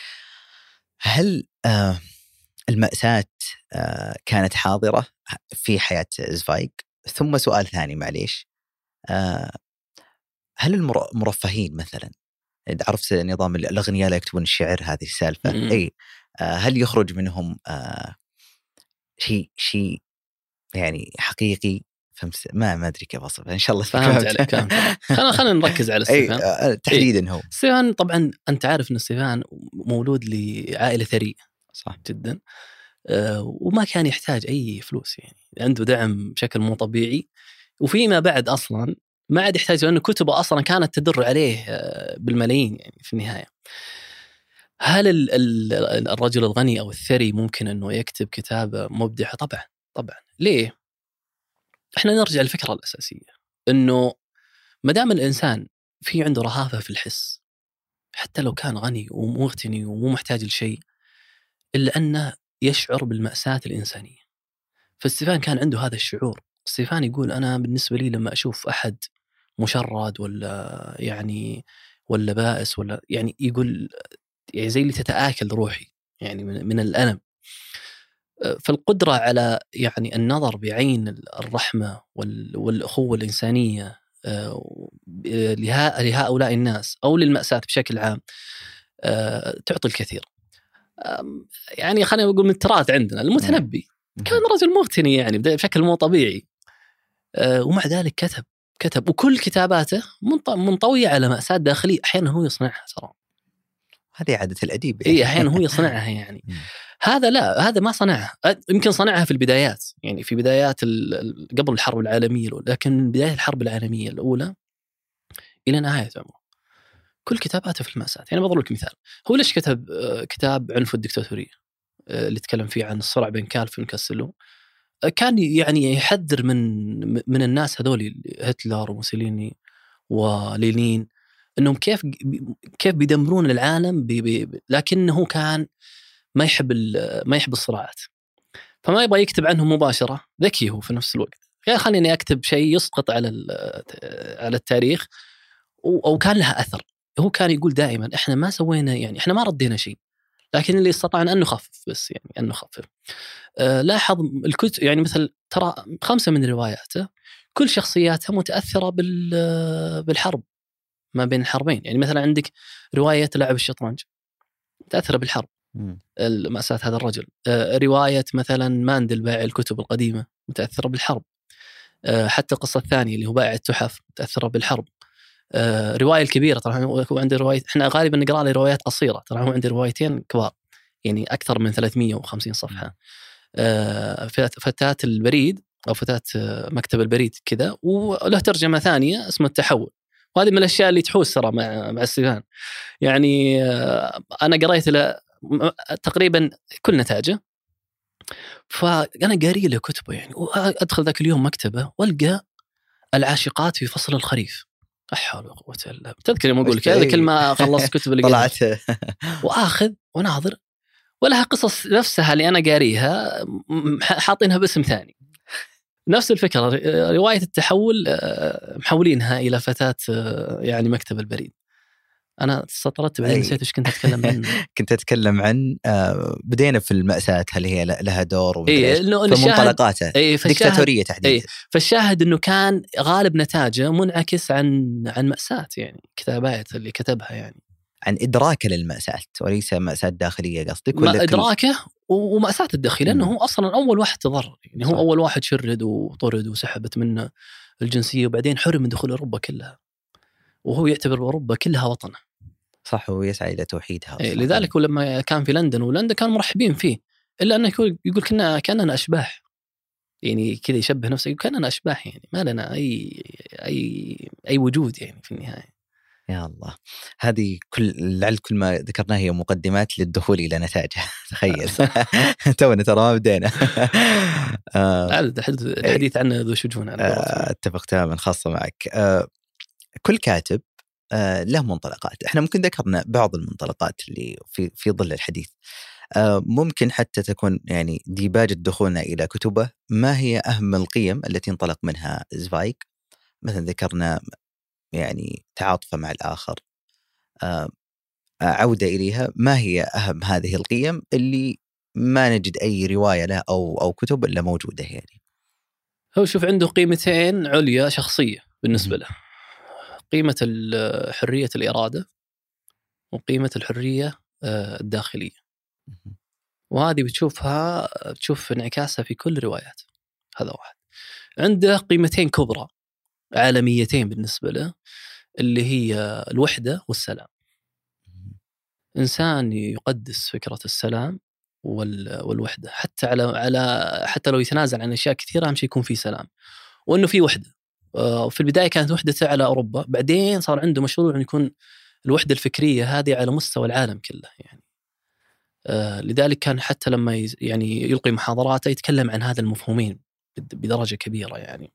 هل آه المأساة آه كانت حاضرة في حياة زفايغ؟ ثم سؤال ثاني معليش، آه هل المرفهين مثلا، عرفت نظام الأغنياء لا يكتبون الشعر، هذه السالفة، أي آه هل يخرج منهم آه شيء شيء يعني حقيقي؟ فهمت؟ ما ما ادري كيف اوصفها. ان شاء الله فهمت عليك. خلينا خلينا نركز على ستيفان. أي تحديدا. هو ستيفان طبعا انت عارف ان ستيفان مولود لعائله ثريه، صح جدا. آه وما كان يحتاج أي فلوس، يعني عنده دعم بشكل مو طبيعي. وفيما بعد أصلا ما عاد يحتاج، لأنه كتبه أصلا كانت تدر عليه آه بالملايين يعني في النهاية. هل ال ال الرجل الغني أو الثري ممكن أنه يكتب كتابة مبدعة؟ طبعا طبعا. ليه؟ احنا نرجع للفكرة الأساسية، أنه ما دام الإنسان في عنده رهافة في الحس، حتى لو كان غني ومغتني ومو محتاج لشيء، إلا أنه يشعر بالمأساة الإنسانية. فستيفان كان عنده هذا الشعور. ستيفان يقول أنا بالنسبة لي لما أشوف أحد مشرد ولا يعني ولا بائس ولا يعني يقول يعني زي اللي تتآكل روحي يعني من, من الألم. فالقدرة على يعني النظر بعين الرحمة والأخوة الإنسانية لهؤلاء الناس أو للمأساة بشكل عام تعطي الكثير. يعني خلينا نقول من التراث عندنا المتنبي كان رجل مغتني يعني بشكل مو طبيعي، ومع ذلك كتب كتب وكل كتاباته منطوية على مأساة داخلية. أحيانا هو يصنعها ترى، هذه عادة الأديب يعني. إيه أحيانا هو يصنعها يعني. هذا لا، هذا ما صنعها، يمكن صنعها في البدايات يعني في بدايات قبل الحرب العالمية الأولى، لكن من بداية الحرب العالمية الأولى إلى نهاية عمره كل كتاباته في المأساة. يعني بضرب لك مثال، هو ليش كتب كتاب عنف الدكتاتورية اللي تكلم فيه عن الصراع بين كالفن وكاسلو؟ كان يعني يحذر من من الناس هذول هتلر وموسوليني ولينين انهم كيف كيف بيدمرون العالم بي بي لكنه كان ما يحب ما يحب الصراعات، فما يبغى يكتب عنهم مباشرة. ذكي هو في نفس الوقت، يعني خليني أكتب شيء يسقط على على التاريخ أو كان لها أثر. هو كان يقول دائما إحنا ما سوينا يعني إحنا ما ردينا شيء، لكن اللي استطعنا أن نخفف بس يعني أن نخفف. أه لاحظ الكتب يعني مثل ترى خمسة من رواياته كل شخصياتها متأثرة بالحرب ما بين الحربين. يعني مثلا عندك رواية لاعب الشطرنج متأثرة بالحرب، المأساة هذا الرجل. أه رواية مثلا ماندل بائع الكتب القديمة متأثرة بالحرب. أه حتى القصة الثانية اللي هو بائع التحف متأثرة بالحرب. أه رواية الكبيرة طبعا هو عنده رواية، احنا غالبا نقرأ له روايات قصيرة، طبعا هو عنده روايتين كبار يعني أكثر من ثلاثمية وخمسين صفحة. أه فتاة البريد أو فتاة مكتب البريد كذا، وله ترجمة ثانية اسمه التحول. وهذه من الأشياء اللي تحوس ترى مع مع ستيفان يعني. أه أنا قرأت له تقريبا كل نتاجه، فأنا قاري له كتبه يعني. وأدخل ذاك اليوم مكتبه والقى العاشقات في فصل الخريف. أحاول قوة الله، تذكر يوم أقول لك هذا كل ما خلصت كتب اللي طلعت وآخذ وناظر ولها قصص نفسها اللي أنا قاريها حاطينها باسم ثاني. نفس الفكرة رواية التحول محولينها إلى فتاة يعني مكتب البريد. أنا سطرت بعدين نسيت إيش كنت أتكلم عنه. كنت أتكلم عن بدينا في المأساة هل هي لها دور ومدري إيه إيش في منطلقاته إيه ديكتاتورية تحديدا. إيه فالشاهد إنه كان غالب نتاجه منعكس عن عن مأساة يعني كتابات اللي كتبها يعني عن إدراكه للمأساة وليس مأساة داخلية قصدك؟ ولا إدراكه ومأساة الداخلية، لأنه هو أصلا أول واحد تضرر يعني. هو صح. أول واحد شرد وطرد وسحبت منه الجنسية وبعدين حرم من دخول أوروبا كلها، وهو يعتبر أوروبا كلها وطنه. صح، هو يسعى إلى توحيدها. إيه لذلك ولما كان في لندن ولندن كانوا مرحبين فيه، إلا أنه يقول, يقول كنا كأننا أشباح يعني كذا، يشبه نفسه كأننا أشباح يعني ما لنا أي أي أي وجود يعني في النهاية. يا الله، هذه كل لعل كل ما ذكرناه هي مقدمات للدخول إلى نتائجه. تخيل تونا ترى ما بدينا. الحديث عنه ذو شجون. اتفق تماما، خاصة معك. كل كاتب له منطلقات، احنا ممكن ذكرنا بعض المنطلقات اللي في في ظل الحديث. ممكن حتى تكون يعني ديباجة دخولنا إلى كتبه ما هي أهم القيم التي انطلق منها زفايغ. مثلا ذكرنا يعني تعاطفه مع الآخر، عودة إليها. ما هي أهم هذه القيم اللي ما نجد أي رواية له أو أو كتب إلا موجودة يعني؟ هو شوف عنده قيمتين عليا شخصية بالنسبة له، قيمة حرية الإرادة وقيمة الحرية الداخلية، وهذه بتشوفها بتشوف انعكاسها في كل روايات. هذا واحد. عنده قيمتين كبرى عالميتين بالنسبة له اللي هي الوحدة والسلام. إنسان يقدس فكرة السلام والوحدة، حتى على على حتى لو يتنازل عن أشياء كثيرة أهم شيء يكون في سلام وإنه في وحدة. في البداية كانت وحدته على أوروبا، بعدين صار عنده مشروع أن يكون الوحدة الفكرية هذه على مستوى العالم كله يعني. لذلك كان حتى لما يعني يلقي محاضراته يتكلم عن هذا المفهومين بدرجة كبيرة يعني.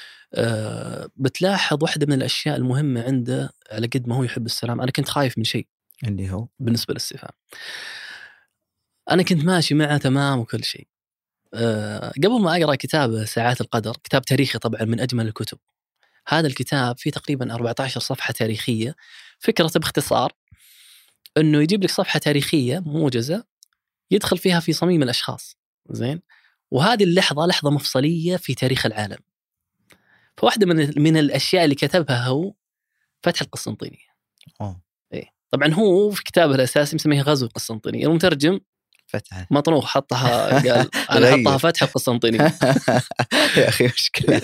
بتلاحظ واحدة من الأشياء المهمة عنده على قد ما هو يحب السلام. أنا كنت خايف من شيء اللي هو بالنسبة للسفام. أنا كنت ماشي معه تمام وكل شيء. أه قبل ما أقرأ كتاب ساعات القدر، كتاب تاريخي طبعا من أجمل الكتب، هذا الكتاب فيه تقريبا أربعة عشر صفحة تاريخية. فكرته باختصار أنه يجيب لك صفحة تاريخية موجزة يدخل فيها في صميم الأشخاص، زين، وهذه اللحظة لحظة مفصلية في تاريخ العالم. فواحدة من من الأشياء اللي كتبها هو فتح القسطنطينية. أوه. إيه طبعا هو في كتابه الأساسي مسميه غزو القسطنطينية، المترجم فتح مطروح حطها قال أنا حطها فتح القسطنطينية. يا أخي مشكلة.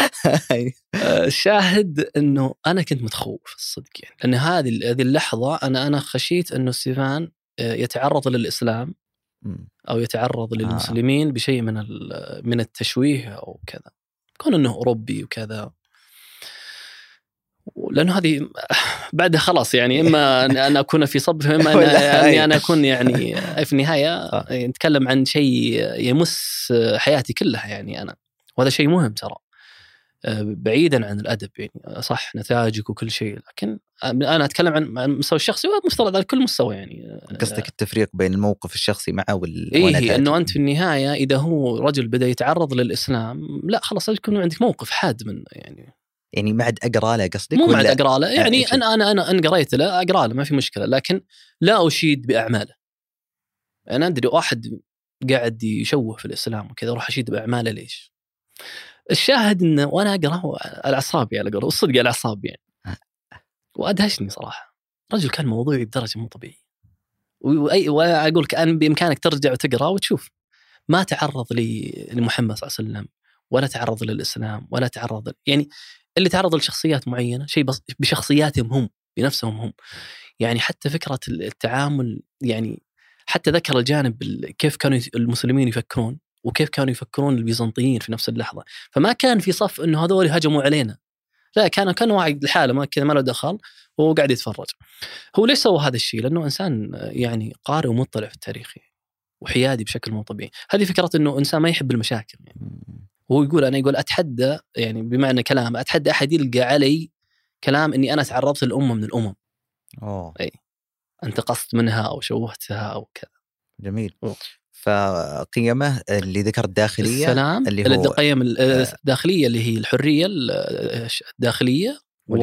الشاهد أنه أنا كنت متخوف الصدق يعني، لأن هذه هذه اللحظة أنا أنا خشيت أنه ستيفان يتعرض للإسلام أو يتعرض للمسلمين بشيء من من التشويه أو كذا، كون أنه أوروبي وكذا، لأنه هذه بعدها خلاص يعني إما أن أكون في صف إما أني أنا أكون يعني في النهاية نتكلم عن شيء يمس حياتي كلها يعني أنا، وهذا شيء مهم ترى بعيدا عن الأدب يعني، صح نتاجك وكل شيء، لكن أنا أتكلم عن المستوى الشخصي ومفترض على كل مستوى يعني. قصدك التفريق بين الموقف الشخصي معه وال إيه، إنه أنت في النهاية إذا هو رجل بدأ يتعرض للإسلام لا خلاص يكون عندك موقف حاد منه يعني. يعني ما عاد أقرأ له قصدك؟ مو ما عاد أقرأ له يعني أه أنا أنا أنا أن قريت له أقرأ له ما في مشكلة، لكن لا أشيد بأعماله. أنا أدري واحد قاعد يشوه في الإسلام وكذا أروح أشيد بأعماله ليش؟ الشاهد إنه وأنا أقرأه الأعصاب يعني أقول الصدق الأعصاب يعني، وأدهشني صراحة. رجل كان موضوعي بدرجة مو طبيعية، وأي وأقول كأن بإمكانك ترجع وتقرأ وتشوف ما تعرض لمحمد صلى الله عليه وسلم ولا تعرض للإسلام ولا تعرض يعني اللي تعرض لشخصيات معينة شيء بشخصياتهم هم بنفسهم هم يعني. حتى فكرة التعامل يعني حتى ذكر الجانب كيف كانوا المسلمين يفكرون وكيف كانوا يفكرون البيزنطيين في نفس اللحظة. فما كان في صف إنه هذول هجموا علينا، لا كان كان واحد لحاله ما كذا ما له دخل وهو قاعد يتفرج. هو ليش سوى هذا الشيء؟ لأنه إنسان يعني قارئ ومطلع في التاريخ وحيادي بشكل مو طبيعي. هذه فكرة إنه إنسان ما يحب المشاكل يعني. هو يقول أنا يقول أتحدى يعني بمعنى كلام أتحدى أحد يلقى علي كلام إني أنا تعرضت للأمة من الأمم أوه. أي انتقصت منها أو شوهتها أو كذا. جميل. أوه. فقيمه اللي ذكر الداخلية السلام اللي هو القيم الداخلية اللي هي الحرية الداخلية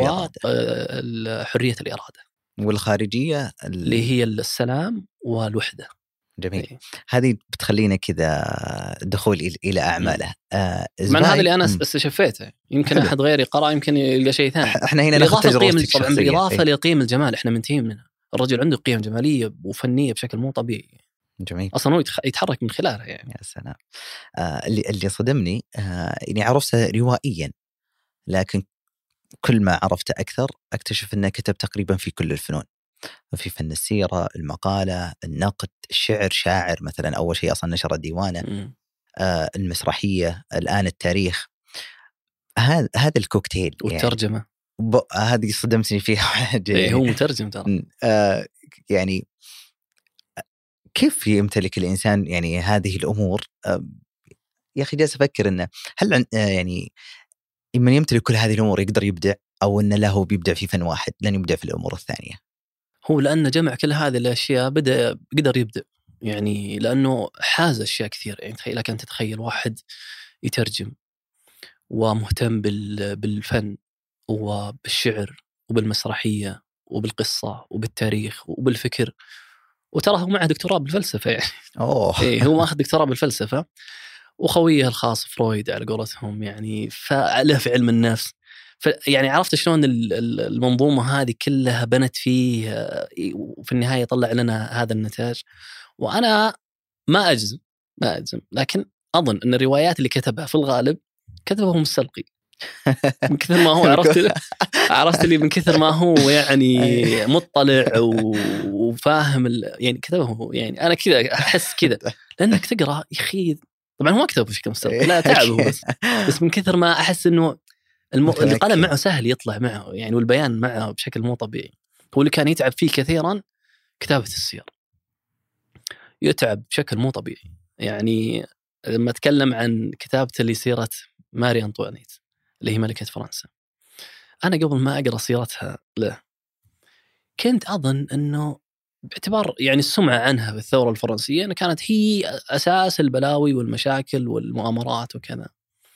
وحرية الإرادة، والخارجية اللي هي السلام والوحدة. جميل. إيه. هذه بتخلينا كذا دخول إلى أعماله. آه من هذا اللي أنا استشفيته يمكن أحد غيري قرأ يمكن يلقى شيء ثاني. إحنا هنا ناخذ تجربتك الشخصية. بالإضافة لقيم الجمال إحنا منتهين منها. الرجل عنده قيم جمالية وفنية بشكل مو طبيعي. جميل. أصلاً هو يتحرك من خلالها يعني. يا سلام. آه اللي اللي صدمني آه إني عرفته روائيا، لكن كل ما عرفته أكثر أكتشف أنه كتب تقريبا في كل الفنون، في فن السيرة، المقالة، النقد، الشعر، شاعر مثلا أول شيء أصلا نشر ديوانه، آه المسرحية، الآن التاريخ. هذا هذا الكوكتيل والترجمة يعني هذه صدمتني فيها. إيه هو مترجم ترى. آه يعني كيف يمتلك الإنسان يعني هذه الأمور؟ آه يا أخي جالس أفكر إنه هل عن آه يعني من يمتلك كل هذه الأمور يقدر يبدع، أو إنه له بيبدع في فن واحد لن يبدع في الأمور الثانية؟ هو لأنه جمع كل هذه الأشياء بدأ قدر يبدع يعني، لأنه حاز أشياء كثير يعني. تخيل لك أنت تتخيل واحد يترجم ومهتم بالفن وبالشعر وبالمسرحية وبالقصة وبالتاريخ وبالفكر، وترى هو معه دكتوراه بالفلسفة يعني. أوه. إيه هو أخذ دكتوراه بالفلسفة، وخويه الخاص فرويد على قولتهم يعني فله في علم النفس. يعني عرفت شلون المنظومة هذه كلها بنت فيه، وفي النهاية طلع لنا هذا النتاج. وأنا ما أجزم ما أجزم لكن أظن أن الروايات اللي كتبها في الغالب كتبه مستلقي من كثر ما هو عرفت عرفت لي من كثر ما هو يعني مطلع وفاهم يعني كتبه. يعني أنا كذا أحس كذا لأنك تقرأ يخي. طبعا هو ما كتبه بشكل مستقل، لا تعبه بس بس من كثر ما أحس إنه الم... القلم معه سهل يطلع معه يعني، والبيان معه بشكل مو طبيعي. هو اللي كان يتعب فيه كثيرا كتابة السير، يتعب بشكل مو طبيعي. يعني لما أتكلم عن كتابته لسيرة ماري أنطوانيت اللي هي ملكة فرنسا، أنا قبل ما أقرأ سيرتها له كنت أظن أنه باعتبار يعني السمعة عنها في الثورة الفرنسية أنها كانت هي أساس البلاوي والمشاكل والمؤامرات وكذا.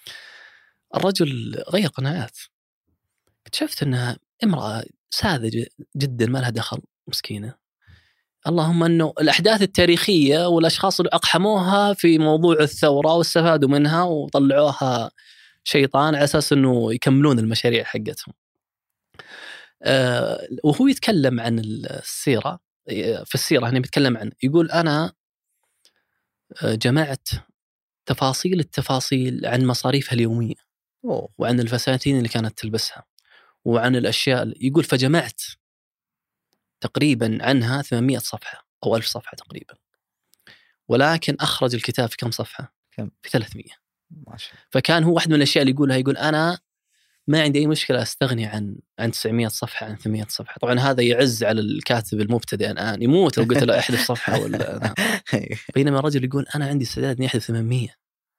الرجل غير قناعات، اكتشفت أنها امرأة ساذجة جدا ما لها دخل، مسكينة. اللهم أنه الأحداث التاريخية والأشخاص اللي أقحموها في موضوع الثورة واستفادوا منها وطلعوها شيطان على أساس أنه يكملون المشاريع حقتهم. أه وهو يتكلم عن السيرة، في السيرة هنا بيتكلم عن، يقول أنا جمعت تفاصيل التفاصيل عن مصاريفها اليومية وعن الفساتين اللي كانت تلبسها وعن الأشياء. يقول فجمعت تقريبا عنها ثمانمائة صفحة أو ألف صفحة تقريبا، ولكن أخرج الكتاب في كم صفحة؟ كم؟ في ثلاثمائة. ما شاء الله. فكان هو واحد من الأشياء اللي يقولها، يقول أنا ما عندي أي مشكلة أستغني عن عن تسعمائة صفحة عن ثمانمائة صفحة. طبعا هذا يعز على الكاتب المبتدئ الآن، يموت لو قلت له أحذف صفحة ولا. بينما الرجل يقول أنا عندي استعداد إني أحذف ثمانمائة.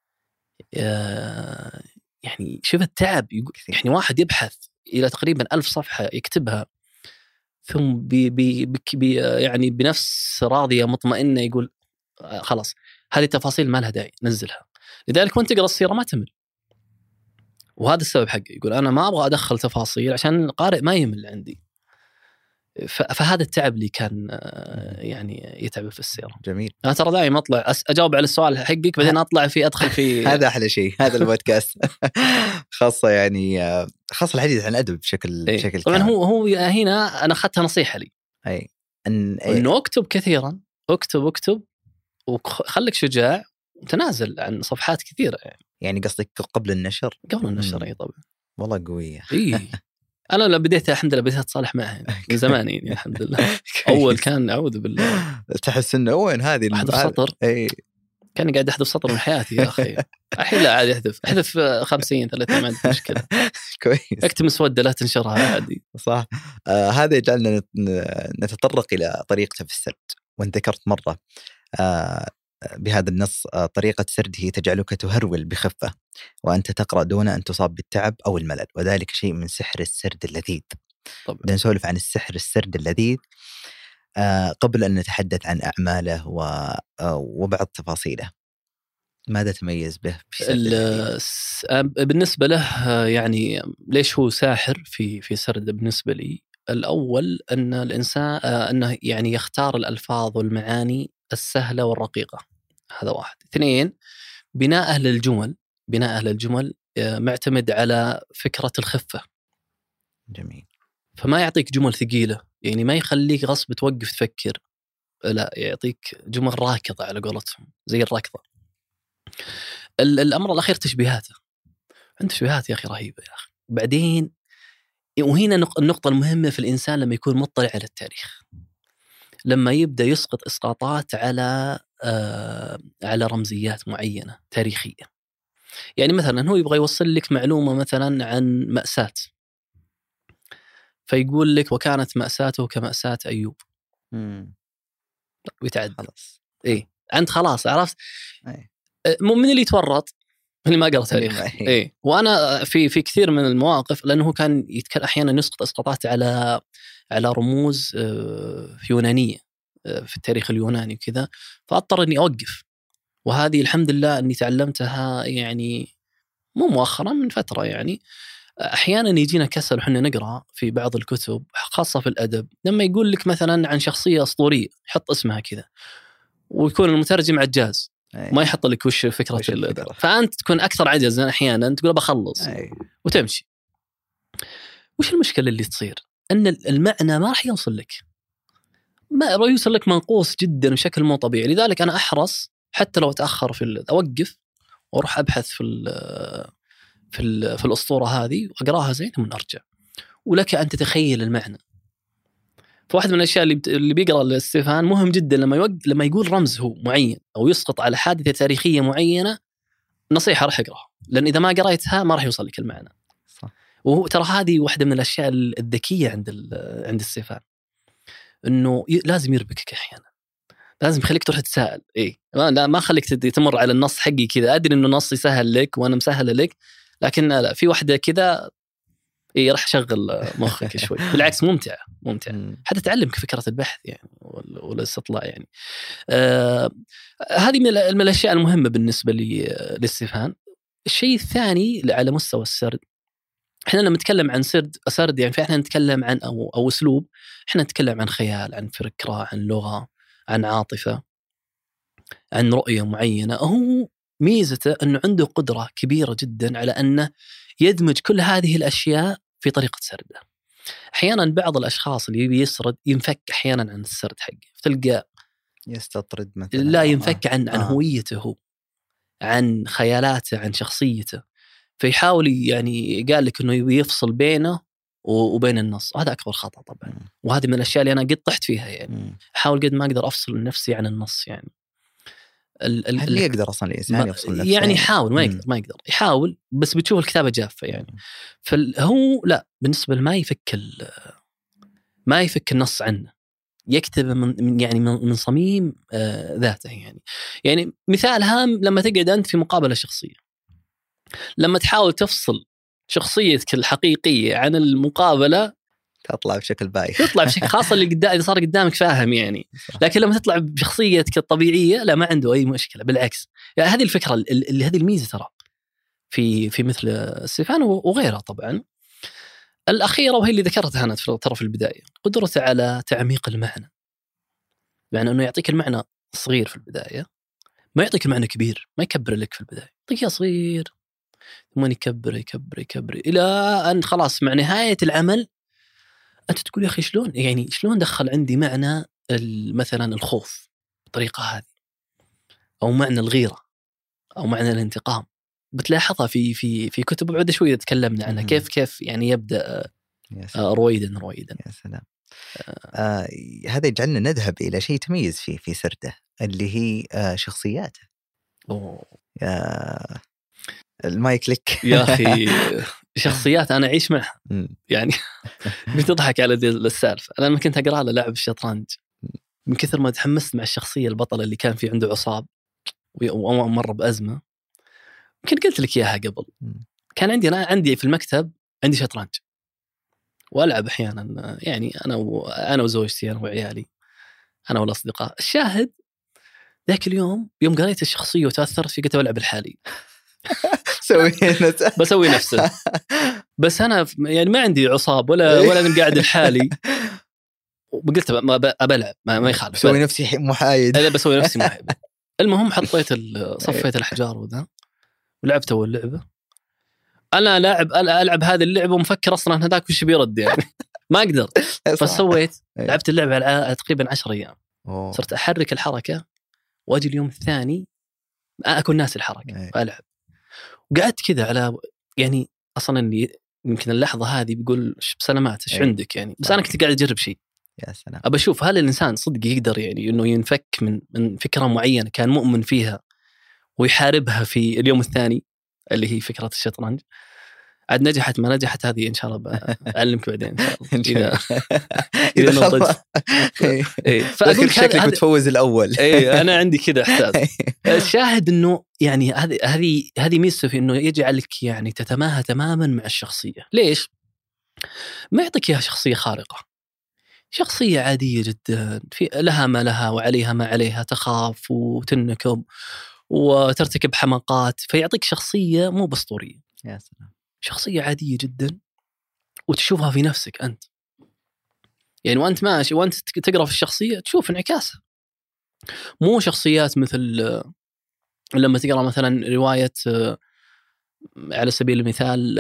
يعني شوف التعب. يعني واحد يبحث إلى تقريبا ألف صفحة يكتبها، ثم بي بي بي يعني بنفس راضية مطمئنة يقول خلاص هذه التفاصيل ما لها داعي نزلها. لذلك وانت تقرأ السيرة ما تمل، وهذا السبب حقه. يقول أنا ما أبغى أدخل تفاصيل عشان القارئ ما يمل عندي. فهذا التعب اللي كان يعني يتعب في السيرة. جميل. أنا ترى دائما أطلع أجاوب على السؤال حقك بعدين أطلع في أدخل في هذا أحلى شيء هذا البودكاست خاصة يعني خاصة الحديث عن الأدب بشكل إيه. بشكل طبعا كامل. هو هو هنا أنا أخذتها نصيحة لي أي أن إنه أكتب كثيرا، أكتب أكتب وخليك شجاع وتنازل عن صفحات كثيرة. يعني يعني قصدك قبل النشر؟ قبل النشر أي طبعا. والله قوية. إيه أنا لما بديت الحمد لله بديت أتصالح معه من زمان يعني الحمد لله. أول كان أعوذ بالله تحس إنه وين هذه أحذف سطر. أي كان قاعد أحذف سطر من حياتي يا أخي. الحين لا عادي أحذف أحذف خمسين ثلاثين ما عندي مشكلة. كويس. اكتب مسودة لا تنشرها عادي. صح. آه هذا يجعلنا نتطرق إلى طريقته في السرد. وأنت ذكرت مرة آه بهذا النص آه طريقة سرده تجعلك تهرول بخفة وأنت تقرأ دون أن تصاب بالتعب أو الملل، وذلك شيء من سحر السرد اللذيذ. طبعا. بدنا نسولف عن السحر السرد اللذيذ آه قبل أن نتحدث عن أعماله وبعض تفاصيله. ماذا تميز به في سرد؟ بالنسبة له يعني ليش هو ساحر في في سرد بالنسبة لي؟ الأول أن الإنسان أنه يعني يختار الألفاظ والمعاني السهلة والرقيقة، هذا واحد. اثنين، بناء أهل الجمل بناء أهل الجمل معتمد على فكرة الخفة. جميل. فما يعطيك جمل ثقيلة، يعني ما يخليك غصب توقف تفكر، لا يعطيك جمل راكضة على قولتهم زي الركضة. الأمر الأخير تشبيهاته، عنده تشبيهات يا أخي رهيبة يا أخي. بعدين وهنا النقطة المهمة في الإنسان لما يكون مطلع على التاريخ، لما يبدأ يسقط إسقاطات على آه على رمزيات معينة تاريخية. يعني مثلا هو يبغى يوصل لك معلومة مثلا عن مأساة، فيقول لك وكانت مأساته كمأساة أيوب. امم ويتعدى خلاص. إيه أنت خلاص عرفت. أي. من اللي يتورط؟ اللي ما قرأ تاريخ. إيه. وأنا في في كثير من المواقف، لأنه كان يتكلم أحيانا يسقط إسقاطات على على رموز يونانية في التاريخ اليوناني وكذا، فأضطر إني أوقف. وهذه الحمد لله إني تعلمتها يعني مو مؤخرا، من فترة. يعني أحيانا يجينا كسل وحنا نقرأ في بعض الكتب خاصة في الأدب، لما يقول لك مثلا عن شخصية أسطورية حط اسمها كذا، ويكون المترجم عجاز ما يحط لك وش فكرة, وش الفكرة. فأنت تكون أكثر عجزا أحيانا، تقول بخلص أي. وتمشي. وش المشكلة اللي تصير؟ أن المعنى ما راح يوصل لك، ما راح يوصل لك منقوص جدا بشكل مو طبيعي. لذلك أنا أحرص حتى لو أتأخر في أوقف وأروح أبحث في في في الأسطورة هذه وأقراها زين ثم أرجع، ولك أن تتخيل المعنى. فواحد من الأشياء اللي اللي بيقرأ ستيفان مهم جدا لما يوق... لما يقول رمز هو معين أو يسقط على حادثة تاريخية معينة، نصيحة راح أقرأها، لأن إذا ما قرأتها ما راح يوصل لك المعنى. صح. وهو ترى هذه واحدة من الأشياء الذكية عند ال... عند ستيفان، إنه ي... لازم يربكك أحيانا، لازم يخليك تروح تسأل. إيه ما لا ما خليك تمر على النص حقي كذا، أدري إنه نص يسهل لك وأنا مسهل لك، لكن لا، في واحدة كذا إيه راح شغل مخك شوي. بالعكس ممتعة ممتعة حتى تعلمك فكرة البحث يعني والاستطلاع يعني. آه هذه من الأشياء المهمة بالنسبة لي لستيفان. الشيء الثاني على مستوى السرد، إحنا لما نتكلم عن سرد أسرد يعني فإحنا نتكلم عن أو أو أسلوب، إحنا نتكلم عن خيال، عن فكرة، عن لغة، عن عاطفة، عن رؤية معينة. هو ميزته أنه عنده قدرة كبيرة جدا على أنه يدمج كل هذه الأشياء في طريقة سرده. أحيانا بعض الأشخاص اللي يبي يسرد ينفك أحيانا عن السرد حقه، فتلقى يستطرد مثلا، لا ينفك آه. عن عن آه. هويته، عن خيالاته، عن شخصيته، فيحاول يعني قال لك إنه يبي يفصل بينه وبين النص. هذا أكبر خطأ طبعا، م. وهذه من الأشياء اللي أنا قد طحت فيها يعني. م. أحاول قد ما أقدر أفصل نفسي عن النص يعني. ال ال هل يقدر أصلا الإنسان يفصل نفسه؟ يعني يحاول، ما يقدر ما يقدر يحاول، بس بتشوف الكتابة جافة يعني. فهو لا، بالنسبة لما يفك ما يفك النص عنه، يكتب من يعني من صميم آه ذاته يعني. يعني مثال هام، لما تقعد أنت في مقابلة شخصية، لما تحاول تفصل شخصيتك الحقيقية عن المقابلة تطلع بشكل بايخ، تطلع بشكل خاصة اللي قدام إذا صار قدامك فاهم يعني. لكن لما تطلع بشخصيتك الطبيعية لا، ما عنده أي مشكلة، بالعكس. يعني هذه الفكرة اللي هذه الميزة ترى في في مثل ستيفان وغيرها طبعا. الأخيرة وهي اللي ذكرتها أنا ترى في البداية، قدرته على تعميق المعنى، يعني أنه يعطيك المعنى صغير في البداية، ما يعطيك المعنى كبير، ما يكبر لك في البداية، يعطيك يا صغير ثم يكبر يكبر يكبر إلى أن خلاص مع نهاية العمل أنت تقول يا أخي شلون يعني شلون دخل عندي معنى مثلا الخوف بالطريقة هذه، أو معنى الغيرة، أو معنى الانتقام. بتلاحظها في في في كتب بعد شوية تكلمنا عنها، كيف كيف يعني يبدأ رويدا رويدا. يا سلام. آه هذا يجعلنا نذهب إلى شيء تميز فيه في سرده، اللي هي آه شخصياته. أوه. يا المايك لك يا أخي شخصيات أنا أعيش معها يعني. بتضحك على السالفة. أنا لما كنت أقرأ له لعب الشطرنج، من كثر ما تحمست مع الشخصية البطلة اللي كان في عنده عصاب ومر بأزمة، يمكن قلت لك إياها قبل. كان عندي أنا عندي في المكتب عندي شطرنج وألعب أحيانا يعني أنا وأنا وزوجتي أنا وعيالي أنا والأصدقاء. الشاهد ذاك اليوم يوم قريت الشخصية وتأثرت في، قلت ألعب الحالي سوي بسوي نفسه، بس أنا يعني ما عندي عصاب ولا ولا أنا قاعد الحالي، وقلت ما أبلعب ما, ما يخالف، بسوي نفسي محايد. أنا بسوي نفسي محايد. المهم حطيت صفيت الأحجار وذا ولعبت أول لعبة. أنا لاعب ألعب هذه اللعبة ومفكر أصلاً هذاك وش بيرد يعني ما أقدر. فسويت لعبت اللعبة على تقريباً عشر أيام. صرت أحرك الحركة وأجي اليوم الثاني أكون ناس الحركة ألعب. وقعدت كذا على يعني أصلاً اللي يمكن اللحظة هذه بيقول سلامات إيش عندك يعني، بس أنا كنت قاعد أجرب شيء. يا سلام. أبى أشوف هل الإنسان صدق يقدر يعني إنه ينفك من من فكرة معينة كان مؤمن فيها ويحاربها في اليوم الثاني اللي هي فكرة الشطرنج. عاد نجحت ما نجحت هذه إن شاء الله بأعلمك بعدين إن شاء الله إذا إذا نضجت. إيه فأقول شكلك بتفوز الأول. إيه أنا عندي كذا إحساس. الشاهد إنه يعني هذه هذه هذه ميزته في إنه يجعلك يعني تتماهى تماماً مع الشخصية. ليش؟ ما يعطيك إياها شخصية خارقة، شخصية عادية جدا، في لها ما لها وعليها ما عليها، تخاف وتنكب وترتكب حماقات، فيعطيك شخصية مو بأسطورية. يا سلام. شخصية عادية جدا وتشوفها في نفسك أنت يعني، وأنت ماشي وأنت تقرأ في الشخصية تشوف انعكاسها. مو شخصيات مثل لما تقرأ مثلا رواية على سبيل المثال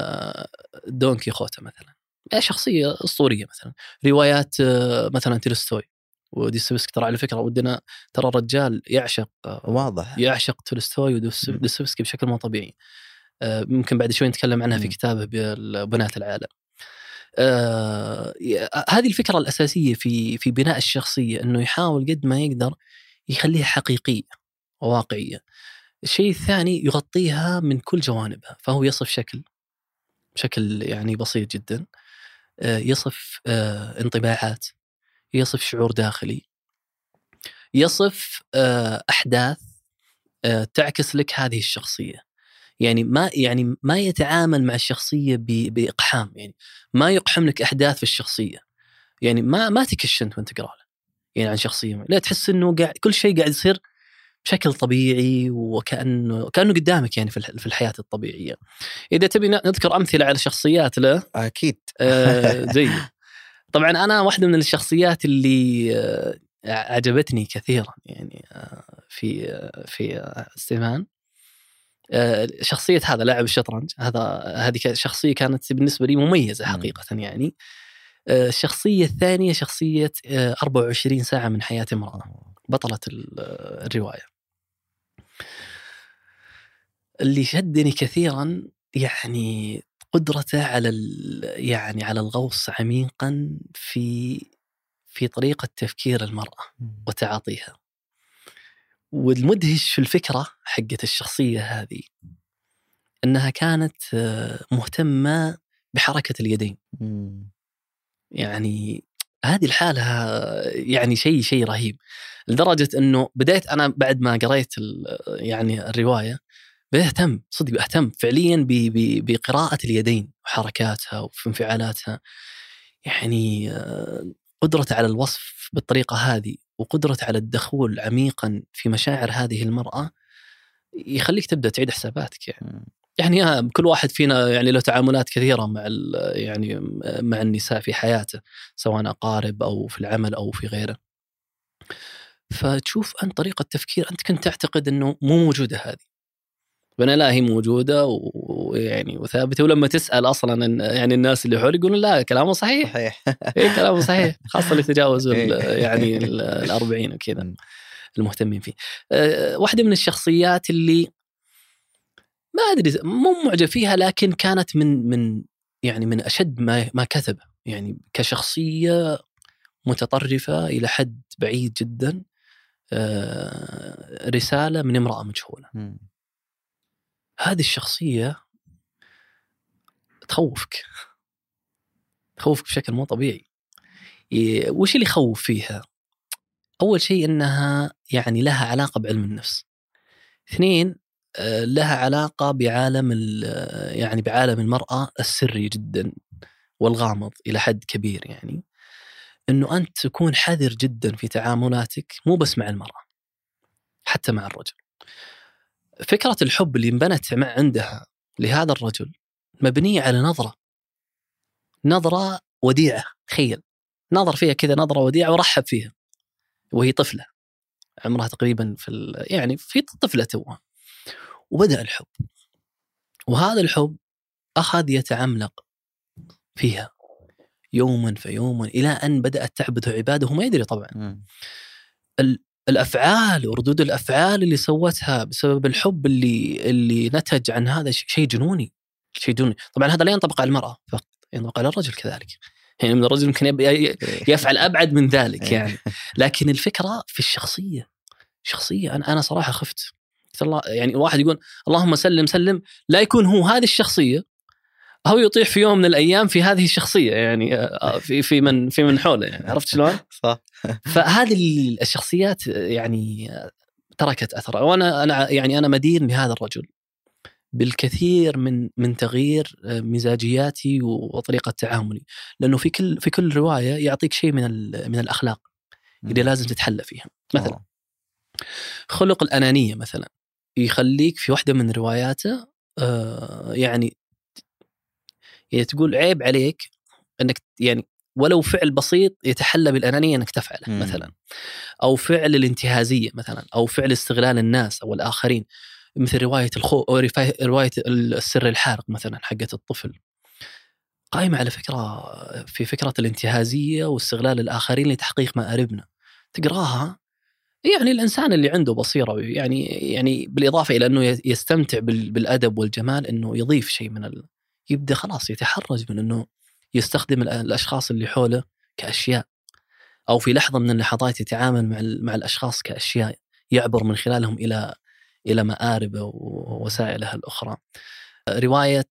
دون كيخوتة مثلا، شخصية أسطورية. مثلا روايات مثلا تولستوي وديستويفسكي، ترى على فكرة ودنا ترى الرجال يعشق واضح يعشق تولستوي وديستويفسكي بشكل مو طبيعي. ممكن بعد شوي نتكلم عنها في كتابه بنات العالم. آه هذه الفكرة الأساسية في في بناء الشخصية، إنه يحاول قد ما يقدر يخليها حقيقية وواقعية. الشيء الثاني يغطيها من كل جوانبها، فهو يصف شكل بشكل يعني بسيط جدا، آه يصف آه انطباعات، يصف شعور داخلي، يصف آه أحداث آه تعكس لك هذه الشخصية. يعني ما يعني ما يتعامل مع الشخصية بإقحام، يعني ما يقحم لك أحداث في الشخصية، يعني ما ما تكش أنت وأنت تقرأ له يعني عن شخصية، لا تحس إنه قاعد كل شيء قاعد يصير بشكل طبيعي وكأنه كأنه قدامك يعني في في الحياة الطبيعية. إذا تبي نذكر أمثلة على شخصيات له أكيد. آه زي طبعا أنا واحدة من الشخصيات اللي آه عجبتني كثيرا يعني آه في آه في آه ستيفان، شخصية هذا لاعب الشطرنج، هذا هذه شخصية كانت بالنسبة لي مميزة حقيقة يعني. الشخصية الثانية شخصية أربعة وعشرين ساعة من حياة امرأة، بطلة الرواية. اللي شدني كثيرا يعني قدرته على يعني على الغوص عميقا في في طريقة تفكير المرأة وتعاطيها. والمدهش في الفكرة حقة الشخصية هذه أنها كانت مهتمة بحركة اليدين. يعني هذه الحالة يعني شيء شيء رهيب، لدرجة أنه بدأت أنا بعد ما قريت يعني الرواية بدأت أهتم صدق أهتم فعليا بقراءة اليدين وحركاتها وانفعالاتها. يعني قدرته على الوصف بالطريقة هذه وقدرته على الدخول عميقا في مشاعر هذه المرأة يخليك تبدأ تعيد حساباتك يعني. يعني كل واحد فينا يعني له تعاملات كثيرة مع يعني مع النساء في حياته، سواء أقارب أو في العمل أو في غيره. فتشوف أن طريقة تفكير أنت كنت تعتقد أنه مو موجودة هذه، بنا لا هي موجودة ويعني وثابتة. ولما تسأل أصلا يعني الناس اللي حولك يقولون لا كلامه صحيح. صحيح. إيه كلامه صحيح، خاصة اللي تجاوزوا يعني الأربعين وكذا المهتمين فيه. أه واحدة من الشخصيات اللي ما أدري مو معجب فيها، لكن كانت من من يعني من أشد ما ما كتب يعني كشخصية متطرفة إلى حد بعيد جدا. أه رسالة من امرأة مجهولة. م. هذه الشخصية تخوفك تخوفك بشكل مو طبيعي. وش اللي يخوف فيها؟ أول شيء أنها يعني لها علاقة بعلم النفس. اثنين لها علاقة بعالم يعني بعالم المرأة السري جدا والغامض إلى حد كبير. يعني أنه أنت تكون حذر جدا في تعاملاتك، مو بس مع المرأة حتى مع الرجل. فكرة الحب اللي انبنت مع عندها لهذا الرجل مبنية على نظرة نظرة وديعة. خيل نظر فيها كذا نظرة وديعة ورحب فيها وهي طفلة عمرها تقريبا في يعني في طفلة توها، وبدأ الحب. وهذا الحب أخذ يتعملق فيها يوما فيوما إلى أن بدأت تعبده عباده وما يدري طبعا. الأفعال وردود الأفعال اللي سوتها بسبب الحب اللي اللي نتج عن هذا شيء جنوني شيء جنوني. طبعا هذا لا ينطبق على المرأة فقط، ينطبق على الرجل كذلك. يعني من الرجل يمكن يفعل أبعد من ذلك يعني. لكن الفكرة في الشخصية شخصية أنا أنا صراحة خفت الله. يعني واحد يقول اللهم سلم سلم لا يكون هو هذه الشخصية أو يطيح في يوم من الأيام في هذه الشخصية يعني في في من في من حوله يعني. عرفت شلون؟ صح. فهذه الشخصيات يعني تركت أثر. وأنا أنا يعني أنا مدين بهذا الرجل بالكثير من من تغيير مزاجياتي وطريقة تعاملي، لأنه في كل في كل رواية يعطيك شيء من من الأخلاق اللي لازم تتحلى فيها. مثلا خلق الأنانية مثلا يخليك في واحدة من رواياته آه يعني يعني تقول عيب عليك أنك يعني ولو فعل بسيط يتحلى بالأنانية أنك تفعله مم. مثلا، أو فعل الانتهازية مثلا، أو فعل استغلال الناس أو الآخرين، مثل رواية الخو أو رواية السر الحارق مثلا حقة الطفل، قائمة على فكرة في فكرة الانتهازية واستغلال الآخرين لتحقيق مآربنا. تقراها يعني الإنسان اللي عنده بصيرة، يعني يعني بالإضافة إلى أنه يستمتع بالأدب والجمال، أنه يضيف شيء من ال... يبدأ خلاص يتحرج من أنه يستخدم الأشخاص اللي حوله كأشياء، أو في لحظة من اللحظات يتعامل مع مع الأشخاص كأشياء يعبر من خلالهم إلى إلى مآربه ووسائله الأخرى. رواية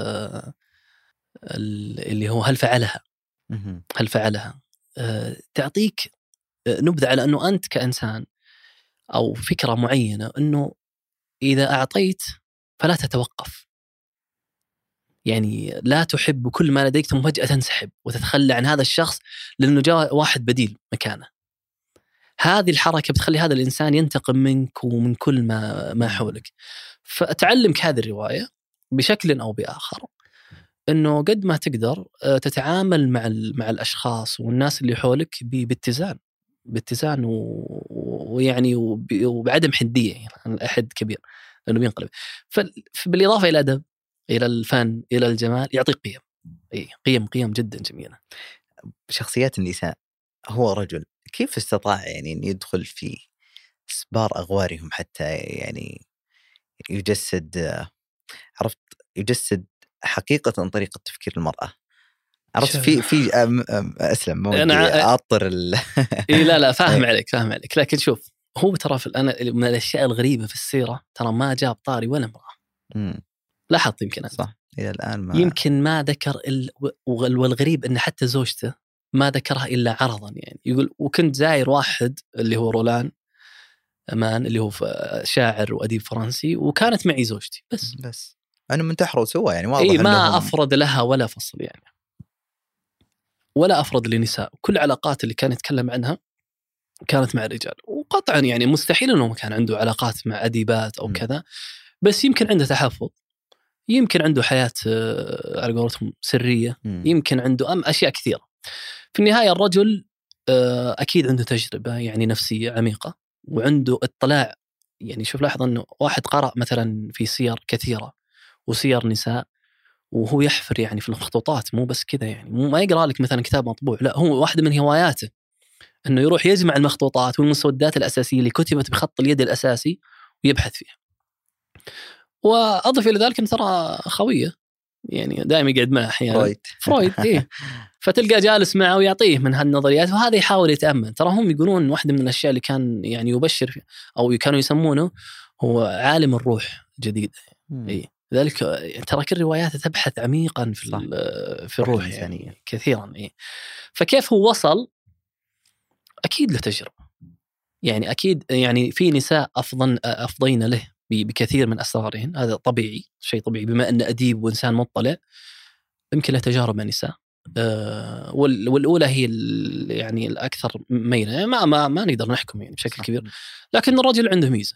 اللي هو هل فعلها هل فعلها تعطيك نبذة على أنه أنت كإنسان أو فكرة معينة، أنه إذا أعطيت فلا تتوقف، يعني لا تحب كل ما لديك ثم فجأة تنسحب وتتخلى عن هذا الشخص لأنه جاء واحد بديل مكانه. هذه الحركة بتخلي هذا الإنسان ينتقم منك ومن كل ما ما حولك. فتعلمك هذه الرواية بشكل أو بآخر أنه قد ما تقدر تتعامل مع مع الأشخاص والناس اللي حولك باتزان باتزان ويعني وبعدم حدية، يعني أحد كبير لأنه بينقلب. فبالإضافة إلى الأدب، إلى الفن، إلى الجمال، يعطيك قيم أي قيم قيم جدا جميلة. شخصيات النساء، هو رجل كيف استطاع يعني أن يدخل في سبار أغوارهم حتى يعني يجسد، عرفت، يجسد حقيقة طريقة تفكير المرأة؟ عرفت في في أم أم أسلم ما ودي أعطر ال إيه لا لا فاهم عليك فاهم عليك لكن شوف، هو ترى في أنا من الأشياء الغريبة في السيرة ترى ما جاب طاري ولا امرأة. لاحظت يمكن أنت صح إلى الآن ما يمكن ما ذكر ال... والغريب أن حتى زوجته ما ذكرها إلا عرضا، يعني يقول وكنت زاير واحد اللي هو رولان أمان اللي هو شاعر وأديب فرنسي وكانت معي زوجتي بس بس أنا منتحروا سوا يعني واضح إيه ما أنهم... أفرد لها ولا فصل يعني ولا أفرد لنساء. كل علاقات اللي كان يتكلم عنها كانت مع الرجال، وقطعا يعني مستحيل أنه كان عنده علاقات مع أديبات أو كذا، بس يمكن عنده تحفظ، يمكن عنده حياة على قولتهم سرية، يمكن عنده أم أشياء كثيرة. في النهاية الرجل أكيد عنده تجربة يعني نفسية عميقة وعنده اطلاع. يعني شوف لاحظ أنه واحد قرأ مثلا في سير كثيرة وسير نساء وهو يحفر يعني في المخطوطات، مو بس كذا يعني مو ما يقرأ لك مثلا كتاب مطبوع، لا هو واحدة من هواياته أنه يروح يجمع المخطوطات والمسودات الأساسية اللي كتبت بخط اليد الأساسي ويبحث فيها. وأضف إلى ذلك أن ترى خوية يعني دائما يقعد معه أحيانا فرويد فرويد إيه فتلقى جالس معه ويعطيه من هالنظريات، وهذا يحاول يتأمن. ترى هم يقولون واحدة من الأشياء اللي كان يعني يبشر فيه أو كانوا يسمونه هو عالم الروح جديد. إيه ذلك ترى كل رواياته تبحث عميقا في في الروح يعني كثيرا. إيه فكيف هو وصل؟ أكيد له تجربة، يعني أكيد يعني في نساء أفضن أفضين له بكثير من أسرارهن، هذا طبيعي شيء طبيعي بما أن أديب وإنسان مطلع، يمكن له تجارب مع نساء أه والأولى هي يعني الأكثر ميلة، يعني ما ما ما نقدر نحكم يعني بشكل كبير، لكن الرجل عنده ميزة،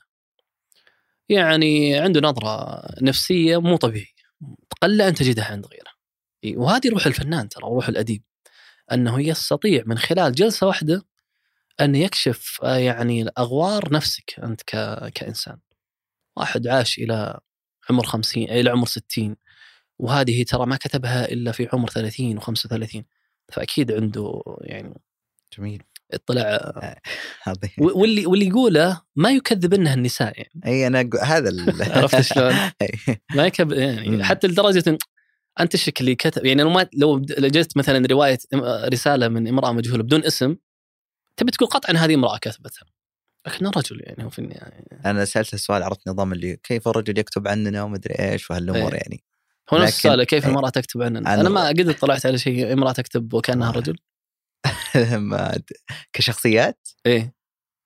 يعني عنده نظرة نفسية مو طبيعي قل أن تجدها عند غيره. وهذه روح الفنان ترى روح الأديب، أنه يستطيع من خلال جلسة واحدة أن يكشف يعني أغوار نفسك أنت كإنسان. واحد عاش إلى عمر خمسين إلى عمر ستين، وهذه ترى ما كتبها إلا في عمر ثلاثين وخمسة وثلاثين، فأكيد عنده يعني جميل اطلاع واللي واللي يقوله ما يكذب إنها النساء يعني. أي أنا هذا عرفت شلون ما يكذب يعني حتى لدرجة إن أنت الشكل اللي كتب يعني لو ما لو جت مثلا رواية رسالة من امرأة مجهولة بدون اسم تبي تقول قطعا هذه امرأة كتبتها، لكن رجل يعني هو في النهاية يعني. أنا سألت السؤال عرفت نظام اللي كيف الرجل يكتب عننا ومدري إيش وهالأمور أيه. يعني هو نفس السؤال كيف المرأة تكتب عننا. أنا ما قد طلعت على شيء امرأة تكتب وكأنها رجل ما كشخصيات إيه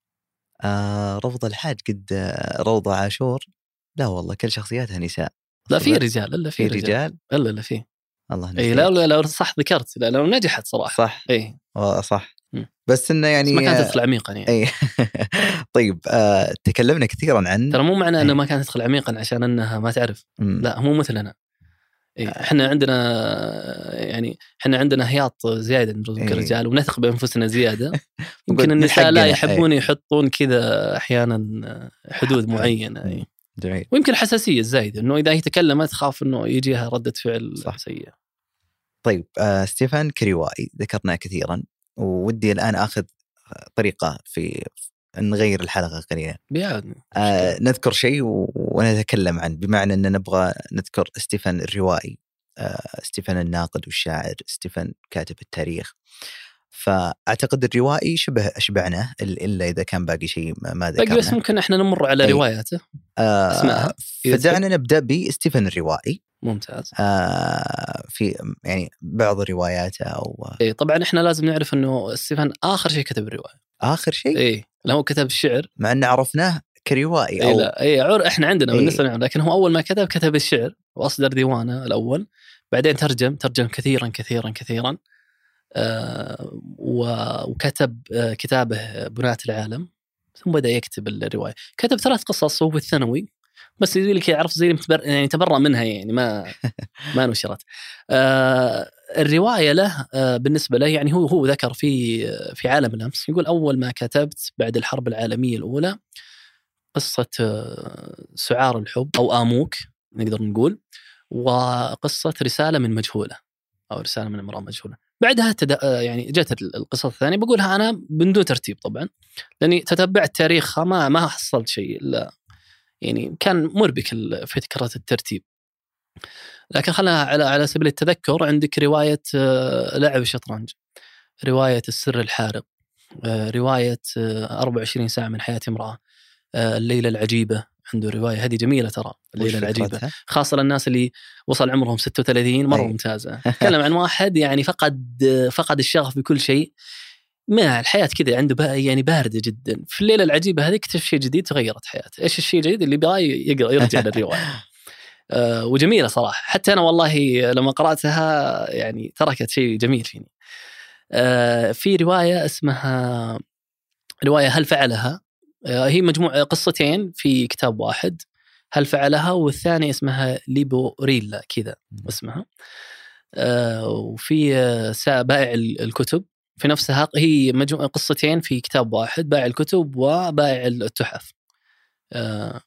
آه روضة الحاج قد روضة عاشور لا والله كل شخصياتها نساء. لا في رجال إلا في رجال, رجال. إلا إلا في الله إيه لا لا لا صح ذكرت لا لو نجحت صراحة صح إيه صح م. بس إنه يعني ما كانت تدخل عميقا يعني أي طيب آه تكلمنا كثيرا عن ترى مو معنى أنه ما كانت تدخل عميقا عشان أنها ما تعرف م. لا مو مثلنا إيه إحنا عندنا يعني إحنا عندنا هياط زيادة من الرجال إيه. ونثق بأنفسنا زيادة يمكن النساء لا يحبون إيه. يحطون كذا أحيانا حدود معينة إيه. جميل. ويمكن حساسية زايدة إنه إذا هي تكلمت خاف إنه يجيها ردة فعل سيئة. طيب آه ستيفان كريوائي ذكرناه كثيرا، ودي الآن أخذ طريقة في نغير الحلقة قليلا. بيعد آه نذكر شيء و... ونتكلم عنه، بمعنى أننا نبغى نذكر ستيفن الروائي، آه ستيفن الناقد والشاعر، ستيفن كاتب التاريخ. فأعتقد الروائي شبه أشبعنا، إلا إذا كان باقي شيء ما ذكرنا. بس ممكن إحنا نمر على أي. رواياته آه اسمها. فدعنا نبدأ بستيفن الروائي. ممتاز. آه في يعني بعض رواياته أو إيه طبعا إحنا لازم نعرف إنه ستيفن آخر شيء كتب الرواية. آخر شيء. إيه له كتب الشعر، مع أن عرفناه كروائي. أو إيه لا إيه عر إحنا عندنا إيه. بالنسبة لنا، لكن هو أول ما كتب كتب الشعر وأصدر ديوانه الأول، بعدين ترجم ترجم كثيرا كثيرا كثيرا. آه وكتب آه كتابه بناة العالم، ثم بدأ يكتب الرواية. كتب ثلاث قصص وهو في الثانوي، بس يقول لك يعرف زي متبر... يعني تبرأ منها، يعني ما ما نشرت. آه الرواية له آه بالنسبة له يعني هو هو ذكر في في عالم الأمس، يقول أول ما كتبت بعد الحرب العالمية الأولى قصة آه سعار الحب أو آموك نقدر نقول، وقصة رسالة من مجهولة أو رسالة من امرأة مجهولة. بعدها تد... يعني جت القصص الثانية بقولها أنا بدون ترتيب طبعا، لأني تتبعت تاريخها ما ما حصلت شيء، لا يعني كان مربك في فكرة الترتيب. لكن خلنا على على سبيل التذكر، عندك رواية لعب الشطرنج، رواية السر الحارق، رواية أربعة وعشرين ساعة من حياة امرأة، الليلة العجيبة عنده رواية هذه جميلة ترى، الليلة العجيبة، خاصة للناس اللي وصل عمرهم ستة وثلاثين مرة أي. ممتازة. تكلم عن واحد يعني فقد فقد الشغف بكل شيء، ما الحياة كذا عنده بقى يعني باردة جدا. في الليلة العجيبة هذه اكتشف شيء جديد تغيرت حياته. إيش الشيء الجديد اللي بغى يقرأ يرجع للرواية. أه وجميلة صراحة، حتى أنا والله لما قرأتها يعني تركت شيء جميل فيني. أه في رواية اسمها رواية هل فعلها، أه هي مجموعة قصتين في كتاب واحد، هل فعلها، والثانية اسمها ليبوريلا كذا اسمها. أه وفي بائع الكتب في نفسها، هي مجموعة قصتين في كتاب واحد، بائع الكتب وبائع التحف. أه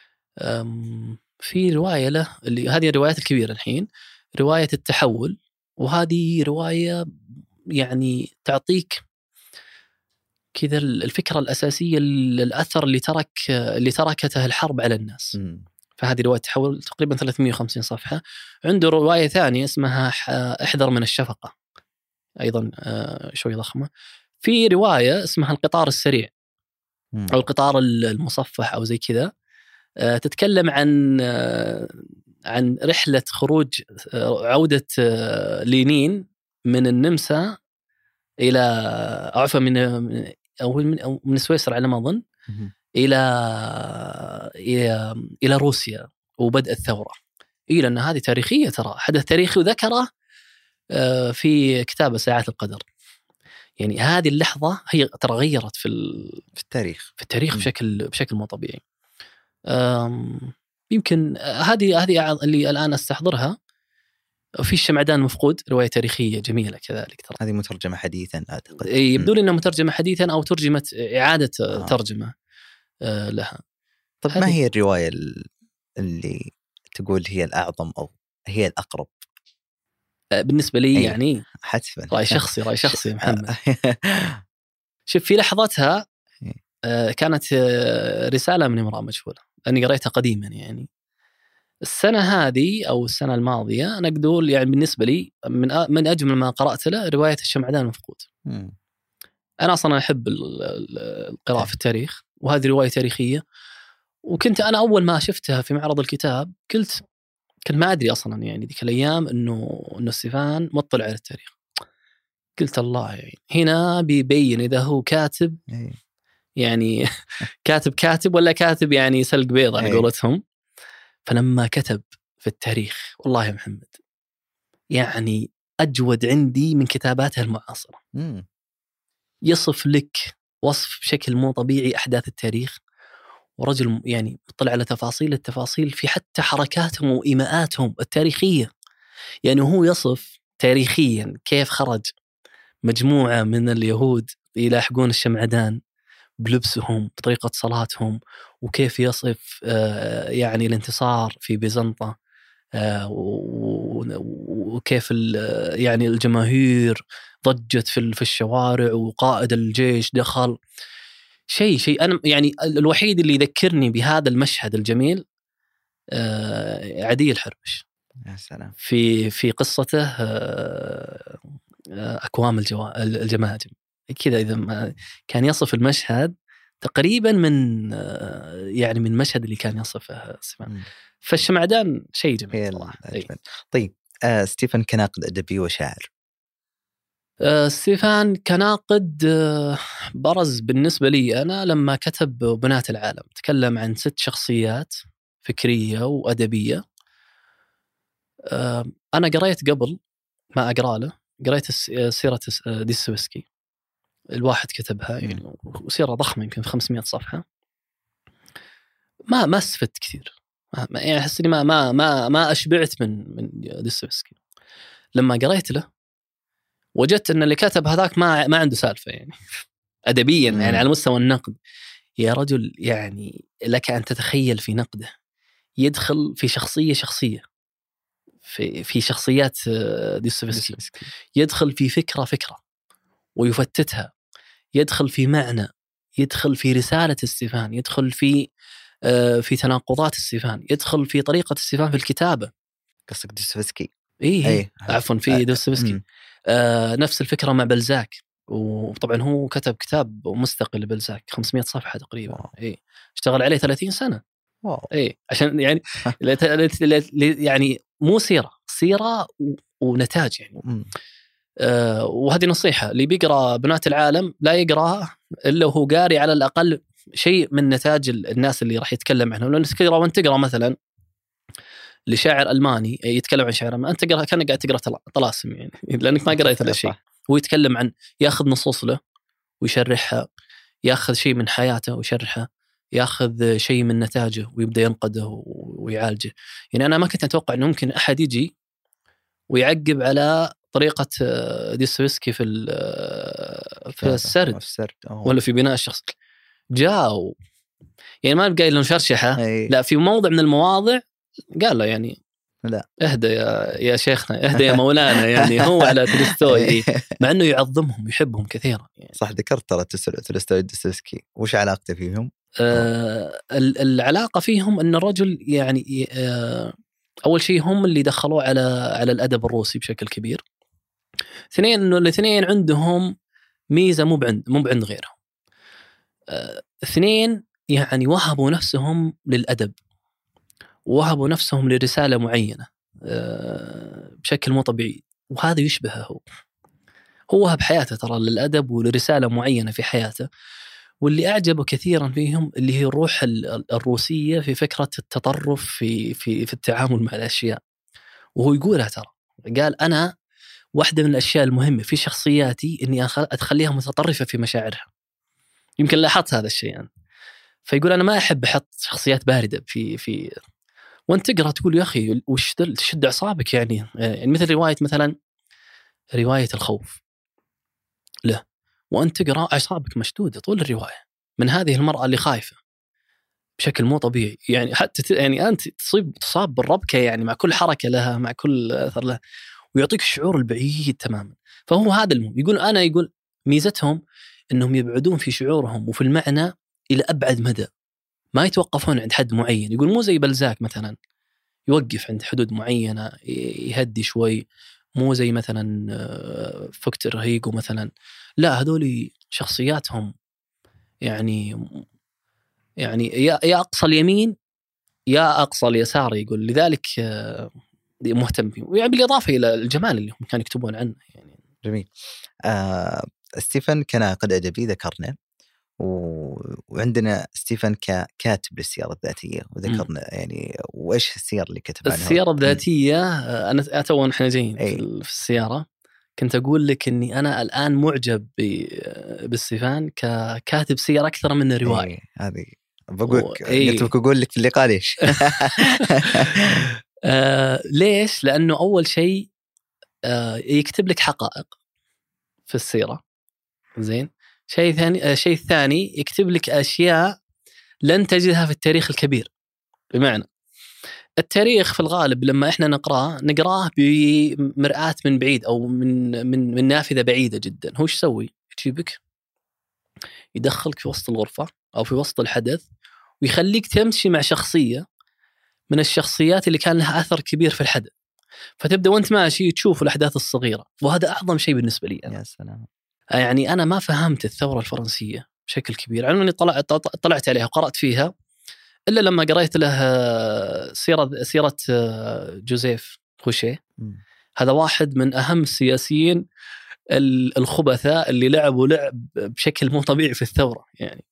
في رواية له اللي هذه الروايات الكبيرة الحين، رواية التحول، وهذه رواية يعني تعطيك كذا الفكرة الأساسية، الأثر اللي ترك اللي تركته الحرب على الناس. م. فهذه رواية تحول تقريبا ثلاثمائة وخمسين صفحة. عنده رواية ثانية اسمها احذر من الشفقة، أيضا شوي ضخمة. في رواية اسمها القطار السريع م. أو القطار المصفح أو زي كذا، تتكلم عن عن رحلة خروج عودة لينين من النمسا إلى عفوا من أو من أو من سويسرا على ما أظن إلى إلى إلى روسيا وبدء الثورة. إلى أن هذه تاريخية ترى، حدث تاريخي وذكره في كتاب ساعات القدر. يعني هذه اللحظة هي ترى غيرت في في التاريخ في التاريخ بشكل بشكل مو طبيعي. يمكن هذه هذه اللي الآن أستحضرها. في الشمعدان المفقود، رواية تاريخية جميلة كذلك ترى، هذه مترجمة حديثا أعتقد. يبدو لي أنها مترجمة حديثا أو ترجمت إعادة آه. ترجمة آه لها. طب ما هي الرواية اللي تقول هي الأعظم أو هي الأقرب آه بالنسبة لي؟ أيه. يعني حتفا رأي شخصي رأي شخصي يا محمد. شوف في لحظتها آه كانت آه رسالة من امرأة مجهولة، أني قريتها قديما يعني السنة هذه أو السنة الماضية. أنا أقول يعني بالنسبة لي من من أجمل ما قرأت له رواية الشمعدان المفقود. أنا أصلا أحب القراءة في التاريخ، وهذه رواية تاريخية. وكنت أنا أول ما شفتها في معرض الكتاب قلت كنت ما أدري أصلا يعني ذيك الأيام إنه إنه ستيفن مطلع على التاريخ. قلت الله يعني هنا بيبين إذا هو كاتب يعني كاتب كاتب ولا كاتب يعني سلق بيض على قولتهم. فلما كتب في التاريخ والله يا محمد يعني أجود عندي من كتاباته المعاصرة. مم. يصف لك وصف بشكل مو طبيعي أحداث التاريخ، ورجل يعني يطلع على تفاصيل التفاصيل في حتى حركاتهم وإيماءاتهم التاريخية. يعني هو يصف تاريخيا كيف خرج مجموعة من اليهود يلاحقون الشمعدان بلبسهم بطريقة صلاتهم، وكيف يصف يعني الانتصار في بيزنطة، وكيف يعني الجماهير ضجت في الشوارع وقائد الجيش دخل. شيء شيء أنا يعني الوحيد اللي يذكرني بهذا المشهد الجميل آه عدي الحربش. يا سلام. في في قصته آه أكوام الجوا الجماجم كذا، إذا ما كان يصف المشهد تقريبا من آه يعني من المشهد اللي كان يصفه سفان. فالشمعدان شيء جميل صراحة. طيب آه ستيفن كناقد أدبي وشاعر. آه ستيفن كناقد آه برز بالنسبة لي أنا لما كتب بنات العالم، تكلم عن ست شخصيات فكرية وأدبية. آه أنا قريت قبل ما أقرأ له، قريت سيرة ديستويفسكي، الواحد كتبها يعني وسيرة ضخمة يمكن خمسمائة صفحة. ما ما استفدت كثير، ما يعني أحس إني ما ما ما ما أشبعت من من ديستويفسكي. لما قريت له وجدت أن اللي كتب هذاك ما ما عنده سالفة يعني أدبيا، يعني على مستوى النقد يا رجل، يعني لك أن تتخيل في نقده يدخل في شخصية شخصية في في شخصيات ديستويفسكي، يدخل في فكرة فكرة ويفتتها، يدخل في معنى، يدخل في رسالة ستيفان، يدخل في في تناقضات ستيفان، يدخل في طريقة ستيفان في الكتابة. قصدك ديستويفسكي؟ إيه, إيه. عفوا في ديستويفسكي. آه نفس الفكرة مع بلزاك، وطبعا هو كتب كتاب مستقل لبلزاك خمسمائة صفحة تقريبا. واو. إيه اشتغل عليه ثلاثين سنة. واو. إيه عشان يعني يعني مو سيرة سيرة ونتاج يعني. آه وهذه نصيحة اللي بيقرأ بنات العالم لا يقرأها إلا وهو قاري على الأقل شيء من نتاج الناس اللي راح يتكلم عنهم. لأن تقرأ وانت تقرأ مثلا لشاعر ألماني يتكلم عن شعر ما أنت تقرأ كأنك قاعد تقرأ طلاسم يعني، لأنك ما قرأت هذا الشيء. هو يتكلم عن يأخذ نصوص له ويشرحها، يأخذ شيء من حياته ويشرحها، يأخذ شيء من نتاجه ويبدأ ينقده ويعالجه. يعني أنا ما كنت أتوقع أنه ممكن أحد يجي ويعقب على طريقة ديستويفسكي في في السرد ولا في بناء الشخص. جاء يعني ما بقى له شرشحة، لا في موضع من المواضع قال له يعني لا اهدى يا يا شيخنا، اهدى يا مولانا، يعني هو على تولستوي مع انه يعظمهم يحبهم كثيرا يعني. صح ذكرت ترى تولستوي وديستويفسكي، وش علاقته فيهم؟ آه العلاقة فيهم ان الرجل يعني آه اول شيء هم اللي دخلوا على على الادب الروسي بشكل كبير. اثنين انه الاثنين عندهم ميزة مو عند مو عند غيرهم. آه اثنين يعني وهبوا نفسهم للأدب، وهبوا نفسهم لرسالة معينة بشكل مو طبيعي، وهذا يشبهه هو هو وهب حياته ترى للأدب ولرسالة معينة في حياته. واللي أعجبه كثيرا فيهم اللي هي الروح الروسية في فكرة التطرف في في في التعامل مع الأشياء. وهو يقولها ترى، قال أنا واحدة من الأشياء المهمة في شخصياتي إني أتخليها متطرفة في مشاعرها. يمكن لاحظت هذا الشيء يعني. فيقول أنا ما أحب أحط شخصيات باردة في في وانت تقرأ تقول يا أخي وش تشد أعصابك يعني. يعني مثل رواية مثلا رواية الخوف له، وانت تقرأ أعصابك مشدودة طول الرواية من هذه المرأة اللي خايفة بشكل مو طبيعي يعني. حتى يعني أنت تصيب تصاب بالربكة يعني مع كل حركة لها، مع كل أثر لها، ويعطيك الشعور البعيد تماما. فهو هذا المهم. يقول أنا يقول ميزتهم أنهم يبعدون في شعورهم وفي المعنى إلى أبعد مدى، ما يتوقفون عند حد معين. يقول مو زي بلزاك مثلا يوقف عند حدود معينة يهدي شوي، مو زي مثلا فكتر هيجو مثلا، لا هذول شخصياتهم يعني يعني يا يا أقصى اليمين يا أقصى اليسار. يقول لذلك مهتم فيهم، يعني بالإضافة إلى الجمال اللي هم كانوا يكتبون عنه يعني. جميل. آه، ستيفن كناقد أدبي ذكرنا، وعندنا ستيفن ككاتب للسيارة الذاتية وذكرنا م. يعني وإيش السيارة اللي كتب عنها؟ السيارة الذاتية أنا أتوا نحن جايين في السيارة كنت أقول لك إني أنا الآن معجب بالستيفان ككاتب سيارة أكثر من رواية. هذه بقول قلت لك أقول لك في اللقاء ليش؟ آه ليش؟ لأنه أول شيء آه يكتب لك حقائق في السيرة، زين. شيء ثاني شيء ثاني يكتب لك أشياء لن تجدها في التاريخ الكبير. بمعنى التاريخ في الغالب لما إحنا نقرأه نقرأه بمرآة من بعيد أو من من من نافذة بعيدة جدا. هو إيش يسوي؟ يجيبك يدخلك في وسط الغرفة أو في وسط الحدث ويخليك تمشي مع شخصية من الشخصيات اللي كان لها أثر كبير في الحدث، فتبدأ وانت ماشي تشوف الأحداث الصغيرة. وهذا أعظم شيء بالنسبة لي أنا. يا سلام. يعني أنا ما فهمت الثورة الفرنسية بشكل كبير، على أني طلعت طلعت عليها وقرأت فيها إلا لما قرأت له سيرة سيرة جوزيف خوشيه. هذا واحد من أهم السياسيين الخبثاء اللي لعبوا لعب بشكل مو طبيعي في الثورة يعني.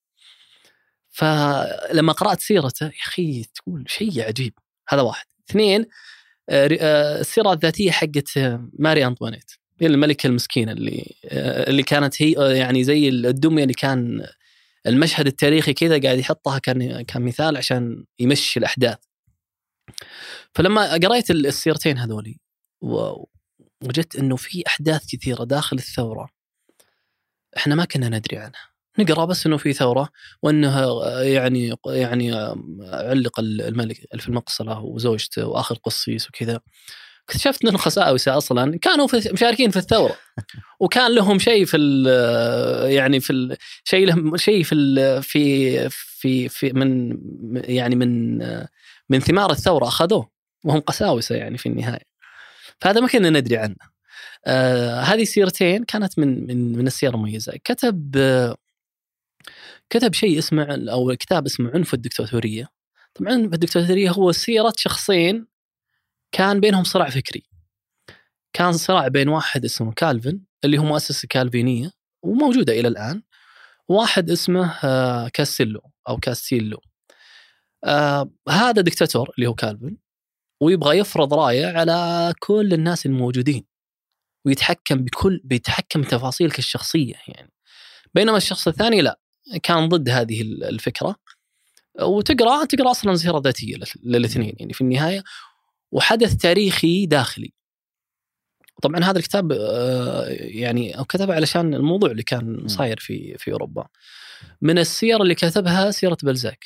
فلما قرأت سيرته يا أخي تقول شيء عجيب. هذا واحد. اثنين، السيرة الذاتية حقت ماري أنطوانيت، الملكة المسكينة اللي اللي كانت هي يعني زي الدمية اللي كان المشهد التاريخي كذا قاعد يحطها كان كان مثال عشان يمشي الأحداث. فلما قرأت السيرتين هذولي وجدت إنه في أحداث كثيرة داخل الثورة إحنا ما كنا ندري عنها. نقرأ بس إنه في ثورة وإنها يعني يعني علق الملك في المقصلة وزوجته وآخر قصيص وكذا. اكتشفت إن الخسائسة أصلاً كانوا في مشاركين في الثورة وكان لهم شيء في يعني في شيء لهم شيء في في في في من يعني من من ثمار الثورة أخذوه وهم قساوسة يعني في النهاية. فهذا ما كنا ندري عنه. آه هذه سيرتين كانت من من من السير المميزة. كتب آه كتب شيء اسمه أو كتاب اسمه عنف الدكتاتورية. طبعاً الدكتاتورية هو سيرة شخصين كان بينهم صراع فكري. كان صراع بين واحد اسمه كالفن اللي هو مؤسس الكالفينية وموجودة إلى الآن، واحد اسمه آه كاستيلو أو كاستيلو. آه هذا دكتاتور اللي هو كالفن ويبغى يفرض راية على كل الناس الموجودين ويتحكم بكل بيتحكم تفاصيلك الشخصية يعني. بينما الشخص الثاني لا، كان ضد هذه الفكرة. وتقرأ تقرأ أصلا سيرة ذاتية للاثنين يعني في النهاية، وحدث تاريخي داخلي. طبعا هذا الكتاب يعني أو كتبه علشان الموضوع اللي كان صاير في في أوروبا. من السير اللي كتبها سيرة بلزاك.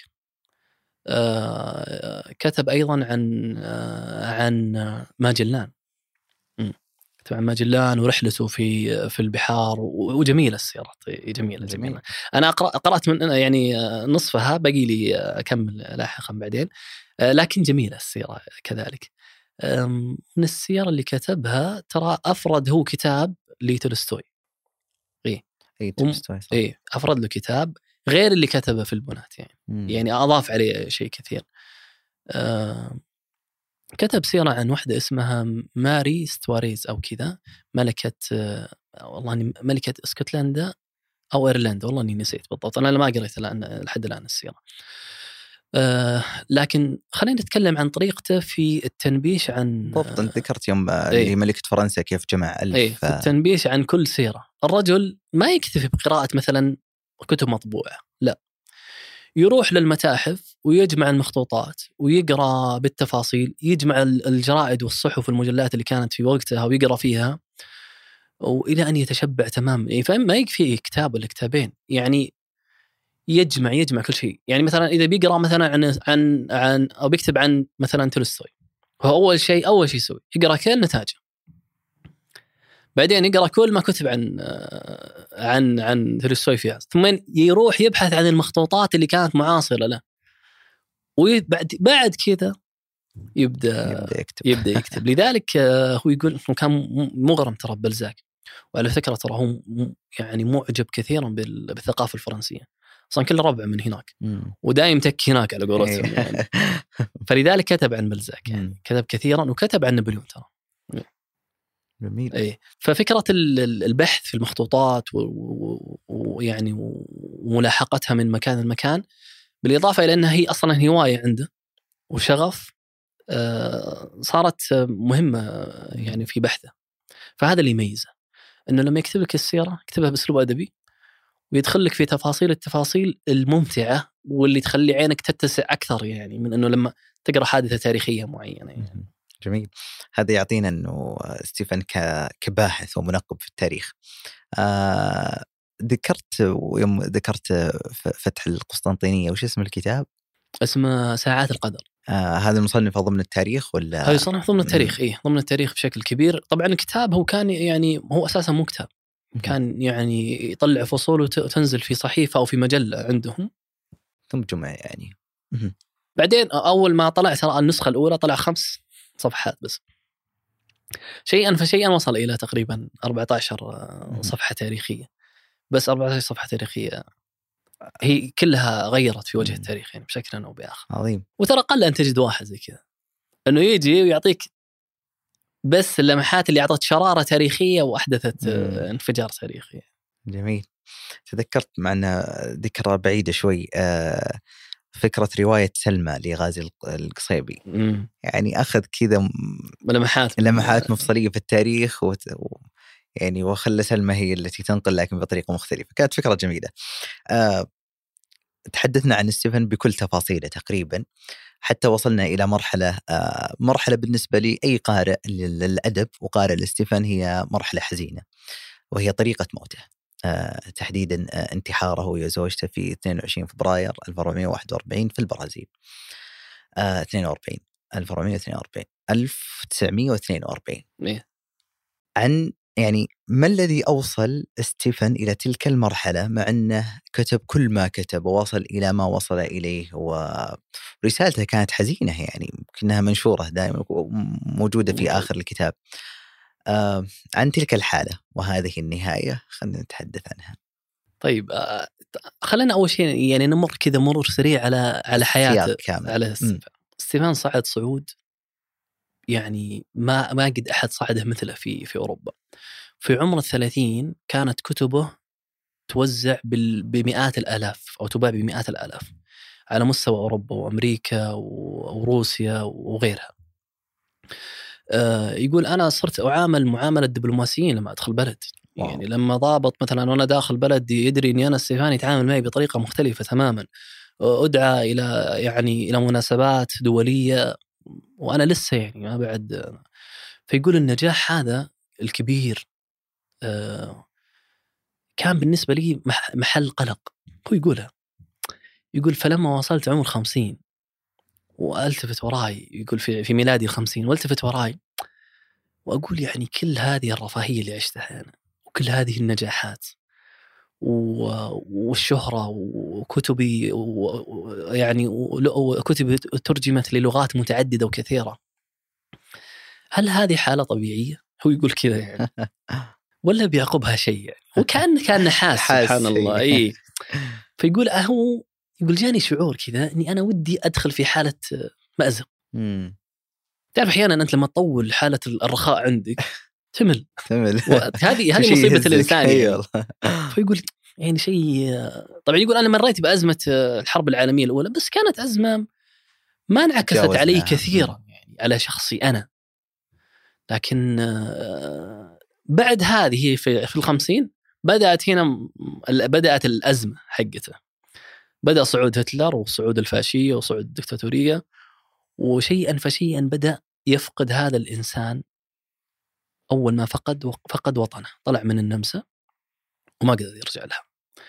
كتب أيضا عن عن ماجلان. كتب عن ماجلان ورحلته في في البحار، وجميلة السيرة جميلة جميلة. أنا قرأت من يعني نصفها، باقي لي أكمل لاحقا بعدين، لكن جميلة السيرة كذلك. من السير اللي كتبها ترى أفرد هو كتاب لتولستوي. إيه إيه تولستوي إيه أفرد له كتاب غير اللي كتبه في البنات يعني. مم. يعني أضاف عليه شيء كثير. أه كتب سيرة عن واحدة اسمها ماري ستواريز أو كذا، ملكة أه والله ملكة اسكتلندا أو إيرلندا، والله إني نسيت بالضبط، أنا ما قريت الآن لحد الآن السيرة. أه لكن خلينا نتكلم عن طريقته في التنبيش عن بالضبط. أنت ذكرت يوم اللي ملكة فرنسا كيف جمع ألف ايه في التنبيش عن كل سيرة. الرجل ما يكتفي بقراءة مثلا كتب مطبوعة، لا، يروح للمتاحف ويجمع المخطوطات ويقرأ بالتفاصيل، يجمع الجرائد والصحف والمجلات اللي كانت في وقتها ويقرأ فيها وإلى أن يتشبع تماما. يعني فما يكفي كتاب ولا كتابين، يعني يجمع يجمع كل شيء. يعني مثلا إذا بيقرأ مثلا عن عن عن أو بيكتب عن مثلا تولستوي، هو أول شيء أول شيء يسوي يقرأ كل نتاجه، بعدين يقرأ كل ما كتب عن عن عن تولستوي فيها، ثم يروح يبحث عن المخطوطات اللي كانت معاصرة له، وبعد بعد كذا يبدأ يبدأ يكتب, يبدأ يكتب. لذلك هو يقول إنه كان مغرم ترى بلزاك، وعلى فكرة ترى هو يعني معجب كثيرا بالثقافة الفرنسية، أصلا كل ربع من هناك ودائم تك هناك على قولتهم يعني. فلذلك كتب عن بلزاك يعني، كتب كثيرا وكتب عن نابليون ترى. جميل. ايه ففكرة البحث في المخطوطات ويعني وملاحقتها من مكان لمكان، بالإضافة إلى أنها هي أصلا هواية عنده وشغف، آه صارت مهمة يعني في بحثه. فهذا اللي يميزه، أنه لما يكتب لك السيرة يكتبها بأسلوب أدبي ويدخل لك في تفاصيل التفاصيل الممتعة واللي تخلي عينك تتسع أكثر يعني من أنه لما تقرأ حادثة تاريخية معينة يعني. جميل. هذا يعطينا أنه ستيفن كباحث ومنقب في التاريخ. آه ذكرت ويوم ذكرت فتح القسطنطينية، وش اسم الكتاب؟ اسمه ساعات القدر. آه هذا المصنف ضمن التاريخ ولا؟ هذا يصنف ضمن التاريخ. إيه ضمن التاريخ بشكل كبير. طبعا الكتاب هو كان يعني هو أساسا مو كتاب، كان يعني يطلع فصول وتنزل في صحيفة أو في مجلة عندهم ثم جمع يعني. بعدين أول ما طلع ترى النسخة الأولى طلع خمس صفحات بس، شيئا فشيئا وصل إلى تقريبا أربعة عشر صفحة تاريخية. بس أربعة عشر صفحة تاريخية هي كلها غيرت في وجه التاريخ يعني بشكل أو بآخر. عظيم. وترى قل أن تجد واحد زي كذا أنه يجي ويعطيك بس اللمحات اللي أعطت شرارة تاريخية وأحدثت مم. انفجار تاريخي. جميل. تذكرت معنا ذكرى بعيدة شوي، فكرة رواية سلمى لغازي القصيبي. مم. يعني أخذ كذا لمحات لمحات مفصلية في التاريخ و... يعني وخلى سلمى هي التي تنقل لكن بطريقة مختلفة. كانت فكرة جميلة. أه... تحدثنا عن ستيفن بكل تفاصيله تقريبا، حتى وصلنا إلى مرحلة أه... مرحلة بالنسبة لي أي قارئ للأدب وقارئ لستيفن هي مرحلة حزينة، وهي طريقة موته. أه... تحديدا أه... انتحاره وزوجته في اثنين وعشرين فبراير ألف وأربعمائة وواحد وأربعين في البرازيل. أه... اثنين وأربعين ألف وأربعمائة واثنين وأربعين ألف وتسعمائة واثنين وأربعين. إيه؟ عن يعني ما الذي أوصل ستيفن إلى تلك المرحلة، مع أنه كتب كل ما كتب ووصل إلى ما وصل إليه، ورسالته كانت حزينة يعني كأنها منشورة دائما موجودة في آخر الكتاب. آه عن تلك الحالة وهذه النهاية خلينا نتحدث عنها. طيب آه خلينا أول شيء يعني نمر كذا مرور سريع على على حياته على ستيفن. صعد صعود يعني ما ما قد أحد صعده مثله في في أوروبا. في عمر الثلاثين كانت كتبه توزع بمئات الآلاف أو تباع بمئات الآلاف على مستوى أوروبا وأمريكا وروسيا وغيرها. آه يقول أنا صرت أعامل معاملة دبلوماسيين لما أدخل بلد. واو. يعني لما ضابط مثلا وأنا داخل بلد يدري أني أنا ستيفان يتعامل معي بطريقة مختلفة تماما. أدعى إلى يعني إلى مناسبات دولية وأنا لسه يعني ما بعد. فيقول النجاح هذا الكبير آه كان بالنسبة لي محل قلق. هو يقولها، يقول فلما وصلت عمر خمسين والتفت وراي، يقول في في ميلادي خمسين والتفت وراي واقول يعني كل هذه الرفاهيه اللي عشتها انا وكل هذه النجاحات والشهره وكتبي ويعني وكتبي ترجمت للغات متعدده وكثيره، هل هذه حاله طبيعيه؟ هو يقول كذا يعني ولا بيعقبها شيء يعني. وكان كان نحاس سبحان الله. اي فيقول اهو يقول جاني شعور كذا اني انا ودي ادخل في حاله مأزق. امم تعرف احيانا انت لما تطول حاله الرخاء عندك تمل تمل هذه هذه مصيبه الانسان يعني. فيقول يعني شيء طبعا يقول انا مريت بازمه الحرب العالميه الاولى بس كانت ازمه ما انعكست علي كثيرا يعني على شخصي انا، لكن بعد هذه في في الخمسين بدأت هنا بدأت الأزمة حقته. بدأ صعود هتلر وصعود الفاشية وصعود الدكتاتورية، وشيئا فشيئا بدأ يفقد هذا الإنسان. أول ما فقد فقد وطنه، طلع من النمسا وما قدر يرجع لها.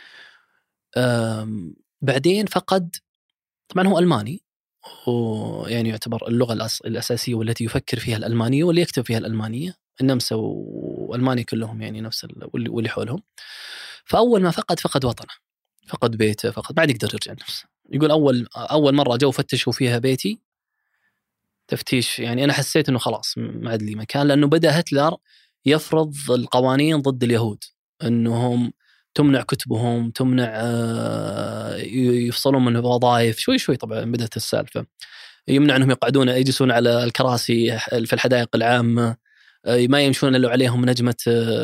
بعدين فقد، طبعا هو ألماني ويعني يعتبر اللغة الأساسية والتي يفكر فيها الألمانية واللي يكتب فيها الألمانية. النمسا وألمانيا كلهم يعني نفس واللي حولهم. فأول ما فقد فقد وطنه، فقد بيته، فقد ما عاد يقدر يرجع لنفسه. يقول أول أول مرة جو فتشوا فيها بيتي تفتيش يعني أنا حسيت إنه خلاص ما عاد لي مكان، لأنه بدأ هتلر يفرض القوانين ضد اليهود أنهم تمنع كتبهم، تمنع يفصلون من الوظائف شوي شوي. طبعا بدأت السالفة يمنع أنهم يقعدون يجلسون على الكراسي في الحدائق العامة، ما يمشون إلا عليهم نجمة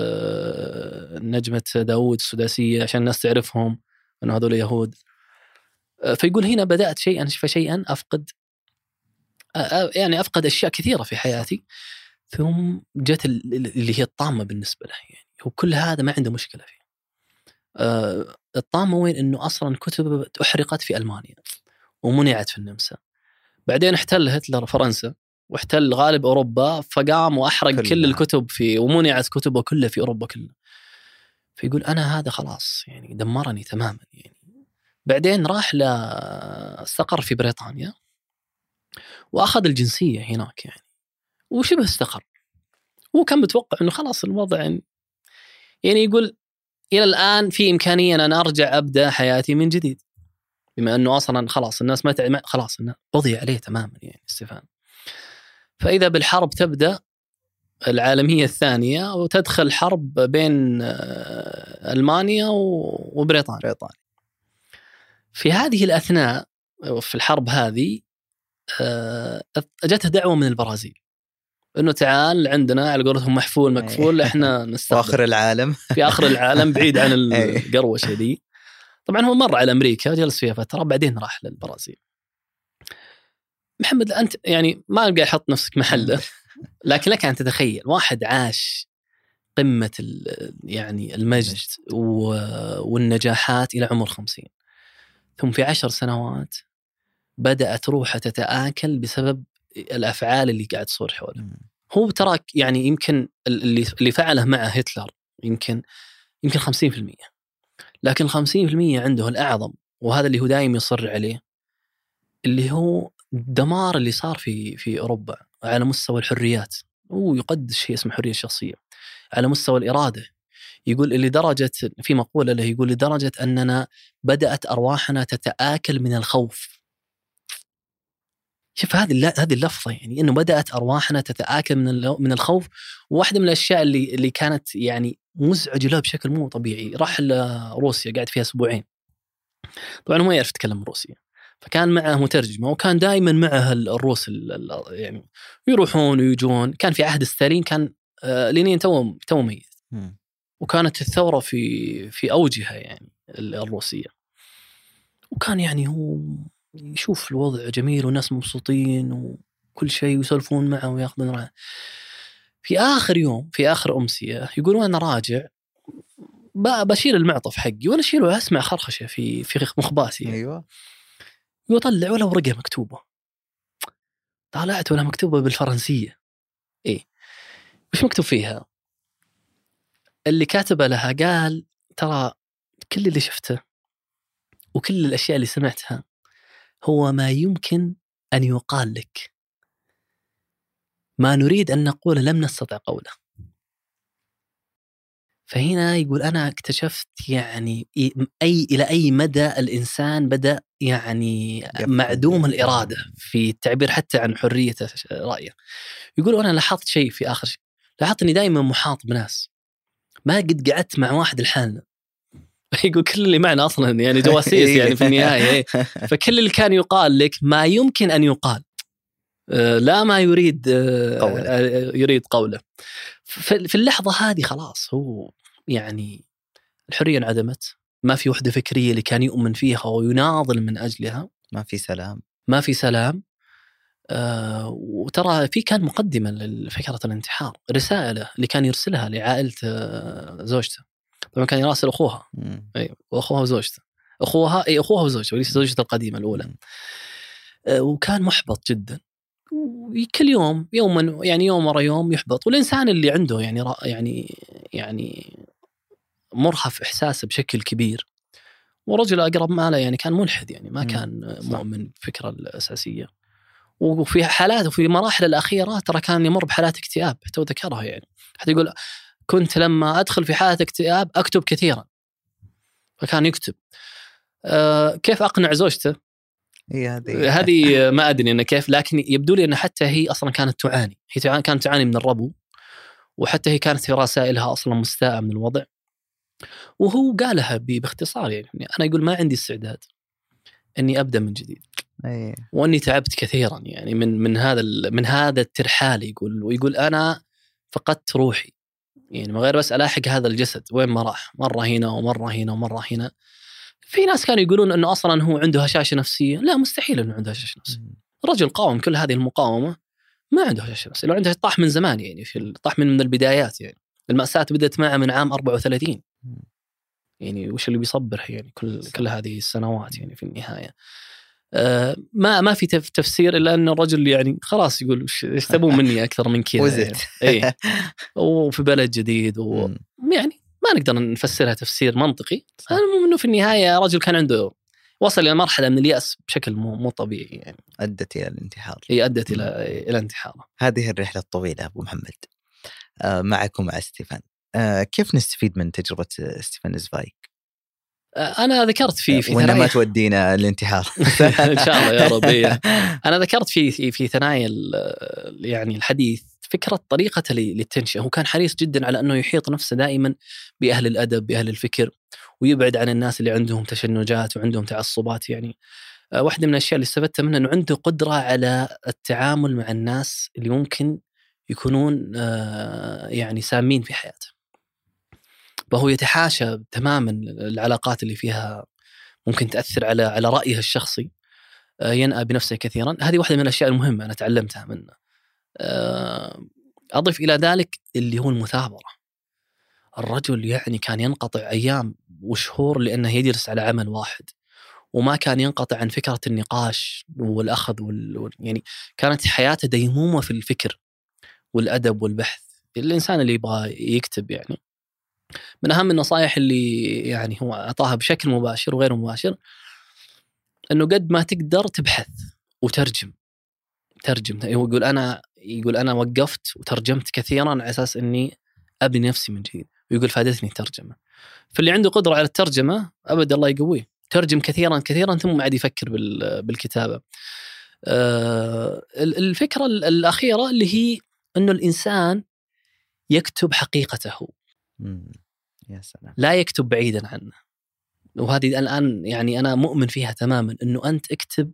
نجمة داود السداسية عشان الناس تعرفهم أنه هذول يهود. فيقول هنا بدأت شيئا فشيئا أفقد يعني أفقد أشياء كثيرة في حياتي، ثم جت اللي هي الطامة بالنسبة له يعني. وكل هذا ما عنده مشكلة فيه. الطامة وين؟ إنه أصلا كتب أحرقت في ألمانيا ومنعت في النمسا. بعدين احتل هتلر فرنسا واحتل غالب أوروبا، فقام وأحرق كلها. كل الكتب في ومنعت كتبه كلها في أوروبا كلها. فيقول أنا هذا خلاص يعني دمرني تماما يعني. بعدين راح لاستقر في بريطانيا وأخذ الجنسية هناك يعني، وشبه استقر. هو كان متوقع إنه خلاص الوضع يعني يعني يقول إلى الآن في إمكانية أن أنا أرجع أبدأ حياتي من جديد، بما أنه أصلا خلاص الناس ما تع... خلاص الناس قضي عليه تماما يعني ستيفان. فإذا بالحرب تبدأ العالمية الثانية وتدخل حرب بين ألمانيا وبريطانيا. بريطانيا. في هذه الأثناء في الحرب هذه أجته دعوة من البرازيل إنه تعال عندنا على قولتهم محفول مكفول، إحنا نستقبل في آخر العالم في آخر العالم بعيد عن القروشة دي. طبعا هو مر على أمريكا جلس فيها فترة بعدين راح للبرازيل. محمد أنت يعني ما ألقى يحط نفسك محله، لكن لك أن تتخيل واحد عاش قمة يعني المجد والنجاحات إلى عمر خمسين، ثم في عشر سنوات بدأت روحه تتآكل بسبب الأفعال اللي قاعد تصير حوله. هو تراك يعني يمكن اللي اللي فعله مع هتلر يمكن يمكن خمسين في المية، لكن خمسين في المية عنده الأعظم، وهذا اللي هو دائما يصر عليه، اللي هو الدمار اللي صار في في أوروبا على مستوى الحريات. هو يقدس شيء اسمه حرية الشخصية. على مستوى الإرادة يقول اللي درجة، في مقولة له يقول لدرجة أننا بدأت أرواحنا تتآكل من الخوف. شوف هذه هذه اللفظة، يعني إنه بدأت أرواحنا تتآكل من من الخوف. وواحدة من الأشياء اللي اللي كانت يعني مزعجة له بشكل مو طبيعي، راح لروسيا قاعد فيها أسبوعين. طبعا هو ما يعرف يتكلم روسيا، فكان معه مترجمة، وكان دائما معه الروس يعني يروحون ويجون. كان في عهد ستالين، كان لينين تو تو ميت، وكانت الثورة في في أوجها يعني الروسية. وكان يعني هو يشوف الوضع جميل والناس مبسوطين وكل شيء ويسولفون معه وياخذون معه. في آخر يوم في آخر أمسية يقولون أنا راجع بشيل المعطف حقي ولا شيله، أسمع خرخشة في في مخباسي. أيوة. يطلع ولا ورقة مكتوبة، طلعت ولا مكتوبة بالفرنسية. إيه وش مكتوب فيها؟ اللي كاتبه لها قال ترى كل اللي شفته وكل الأشياء اللي سمعتها هو ما يمكن أن يقال لك، ما نريد أن نقول لم نستطع قوله. فهنا يقول أنا اكتشفت يعني أي إلى أي مدى الإنسان بدأ يعني معدوم الإرادة في التعبير حتى عن حرية رأيه. يقول أنا لاحظت شيء في آخر شيء، لاحظت أني دائما محاط بناس، ما قد قعدت مع واحد لحالنا. يقول كل اللي معنا أصلا يعني جواسيس يعني في النهاية. فكل اللي كان يقال لك ما يمكن أن يقال، لا ما يريد قوله. يريد قوله. في اللحظة هذه خلاص هو يعني الحرية انعدمت، ما في وحدة فكرية اللي كان يؤمن فيها ويناضل من أجلها، ما في سلام ما في سلام. آه وترى في كان مقدمة لفكرة الانتحار، رسالة اللي كان يرسلها لعائلة زوجته. طبعا كان يراسل أخوها أي وأخوها وزوجته، أخوها أي أخوها وزوجته وليس زوجته القديمة الأولى. آه وكان محبط جدا، وكل يوم يوما يعني يوم ورا يوم يحبط. والإنسان اللي عنده يعني يعني يعني مرهف إحساسه بشكل كبير، ورجل أقرب ما له يعني كان ملحد، يعني ما كان مؤمن بالفكرة الأساسية. وفي حالات وفي مراحل الأخيرة ترى كان يمر بحالات اكتئاب حتى وذكرها، يعني حتى يقول كنت لما أدخل في حالة اكتئاب أكتب كثيرا. فكان يكتب. أه كيف أقنع زوجته؟ هذه ما أدري أنه كيف، لكن يبدو لي أن حتى هي أصلا كانت تعاني، هي تعاني كانت تعاني من الربو، وحتى هي كانت في رسائلها أصلا مستاءة من الوضع. وهو قالها باختصار، يعني أنا يقول ما عندي استعداد أني أبدأ من جديد، أيه. وأني تعبت كثيرا يعني من من هذا من هذا الترحال. يقول ويقول أنا فقدت روحي، يعني ما غير بس ألاحق هذا الجسد وين ما راح، مرة هنا ومرة هنا ومرة هنا. في ناس كانوا يقولون أنه أصلا هو عنده هشاشة نفسية. لا مستحيل أنه عنده هشاشة نفسية. رجل قاوم كل هذه المقاومة ما عنده هشاشة نفسية. لو عنده طاح من زمان، يعني في طاح من من البدايات. يعني المأساة بدأت معه من عام أربعة وثلاثين، يعني وش اللي بيصبره يعني كل كل هذه السنوات يعني في النهاية. آه ما ما في تفسير إلا أن الرجل يعني خلاص يقول إيش تبون مني أكثر من كذا يعني. إيه وفي بلد جديد ويعني ما نقدر نفسرها تفسير منطقي. المهم إنه في النهاية رجل كان عنده وصل إلى مرحلة من اليأس بشكل مو مو طبيعي، يعني أدت إلى الانتحار. هي أدت إلى إلى انتحار. هذه الرحلة الطويلة أبو محمد آه معكم مع ستيفان. آه كيف نستفيد من تجربة ستيفن زفايك؟ أنا ذكرت في في وإنه ما تودينا الانتحار إن شاء الله يا ربي. أنا ذكرت في في ثنايا يعني الحديث فكرة طريقة للتنشئة. هو كان حريص جدا على أنه يحيط نفسه دائما بأهل الأدب بأهل الفكر، ويبعد عن الناس اللي عندهم تشنجات وعندهم تعصبات. يعني واحدة من الأشياء اللي استفدت منه أنه عنده قدرة على التعامل مع الناس اللي ممكن يكونون يعني سامين في حياته، وهو يتحاشى تماما العلاقات اللي فيها ممكن تأثر على على رأيه الشخصي، ينأى بنفسه كثيرا. هذه واحدة من الأشياء المهمة أنا تعلمتها منه. أضيف إلى ذلك اللي هو المثابرة. الرجل يعني كان ينقطع أيام وشهور لأنه يجلس على عمل واحد، وما كان ينقطع عن فكرة النقاش والأخذ وال... يعني كانت حياته ديمومة في الفكر والأدب والبحث. الإنسان اللي يبغى يكتب يعني من أهم النصائح اللي يعني هو أعطاها بشكل مباشر وغير مباشر أنه قد ما تقدر تبحث وترجم ترجم يقول أنا يقول أنا وقفت وترجمت كثيرا على أساس أني أبني نفسي من جديد، ويقول فادتني الترجمة. فاللي عنده قدرة على الترجمة أبدا الله يقويه، ترجم كثيرا كثيرا ثم عاد يفكر بالكتابة. الفكرة الأخيرة اللي هي أنه الإنسان يكتب حقيقته، يا سلام. لا يكتب بعيدا عنه. وهذه الآن يعني أنا مؤمن فيها تماما، أنه أنت اكتب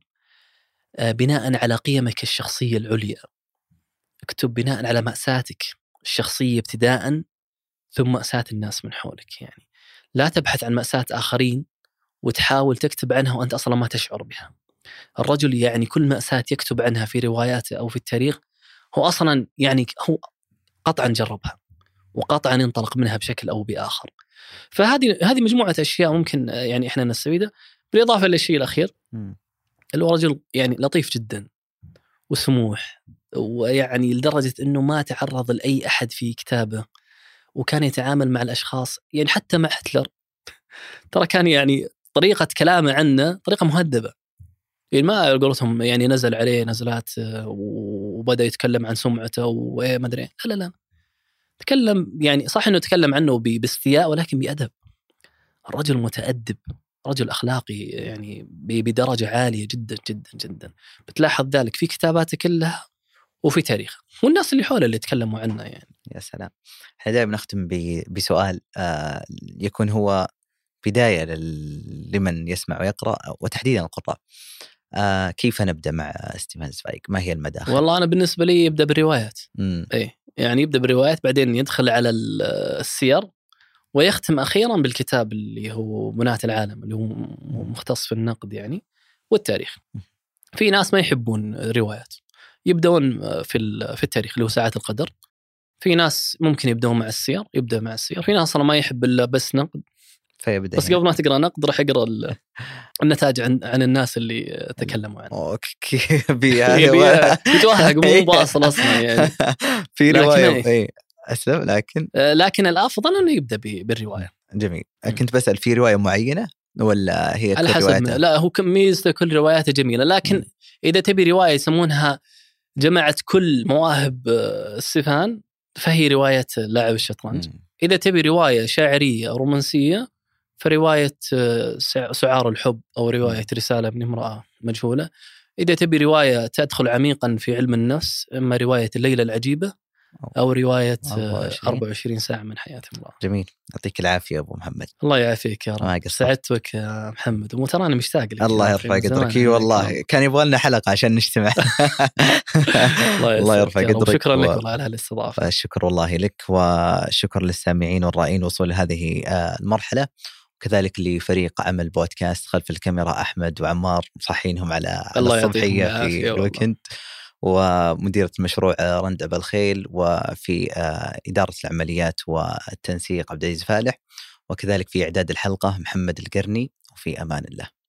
بناء على قيمك الشخصية العليا، اكتب بناء على مأساتك الشخصية ابتداء ثم مأساة الناس من حولك. يعني لا تبحث عن مأساة آخرين وتحاول تكتب عنها وأنت أصلا ما تشعر بها. الرجل يعني كل مأساة يكتب عنها في رواياته أو في التاريخ هو أصلا يعني هو قطعا جربها وقطعا ينطلق منها بشكل أو بآخر. فهذه هذه مجموعة أشياء ممكن يعني إحنا نستفيدها، بالإضافة للشيء الأخير اللي هو رجل يعني لطيف جدا وسموح، ويعني لدرجة أنه ما تعرض لأي أحد في كتابه، وكان يتعامل مع الأشخاص يعني حتى مع هتلر ترى كان يعني طريقة كلامه عنه طريقة مهذبة. يعني ما قولتهم يعني نزل عليه نزلات وبدأ يتكلم عن سمعته وإيه ما أدري، لا لا لا تكلم يعني صح إنه تكلم عنه باستياء ولكن بأدب. الرجل متأدب، رجل أخلاقي يعني بدرجة عالية جدا جدا جدا. بتلاحظ ذلك في كتاباته كلها وفي تاريخه والناس اللي حوله اللي يتكلموا عنه. يعني يا سلام. احنا دائما نختم بسؤال آه يكون هو بداية لمن يسمع ويقرأ وتحديدا القراء. آه كيف نبدأ مع ستيفن زفايك؟ ما هي المداخل؟ والله أنا بالنسبة لي يبدأ بالروايات. إيه يعني يبدأ بالروايات بعدين يدخل على السير ويختم أخيرا بالكتاب اللي هو بناة العالم اللي هو مختص في النقد يعني والتاريخ. في ناس ما يحبون روايات يبدأون في في التاريخ اللي هو ساعات القدر. في ناس ممكن يبدأون مع السير يبدأ مع السير. في ناس أصلا ما يحب إلا بس نقد فيبدأ بس قبل ما تقرأ نقد راح يقرأ النتائج عن عن الناس اللي تكلموا عنه. أوكي بيها يتوهق مو باصل أصلا يعني في رواية إيه أسلم لكن لكن الأفضل إنه يبدأ بالرواية. جميل. كنت بسأل في رواية معينة ولا هي كل رواياته؟ لا هو ميزته كل رواياته جميلة، لكن م. إذا تبي رواية يسمونها جمعت كل مواهب ستيفن فهي رواية لاعب الشطرنج. م. إذا تبي رواية شاعرية أو رومانسية فرواية سعار الحب أو رواية رسالة من امرأة مجهولة. إذا تبي رواية تدخل عميقا في علم النفس إما رواية الليلة العجيبة أو رواية أربعة وعشرين ساعة من حياة الله. جميل. يعطيك العافية أبو محمد. الله يعافيك يا رب. سعدت بك يا محمد وتراني مشتاق لك. الله يرفع قدرك. والله كان يبغى لنا حلقة عشان نجتمع. الله يرفع قدرك. شكرا لك والله على الاستضافة. الشكر والله لك وشكر للسامعين والرائين وصول هذه المرحلة، وكذلك لفريق عمل بودكاست خلف الكاميرا أحمد وعمار مصحينهم على الصبحية في الويكند، ومديرة مشروع رندع بالخيل، وفي إدارة العمليات والتنسيق عبد العزيز فالح، وكذلك في إعداد الحلقة محمد القرني، وفي أمان الله.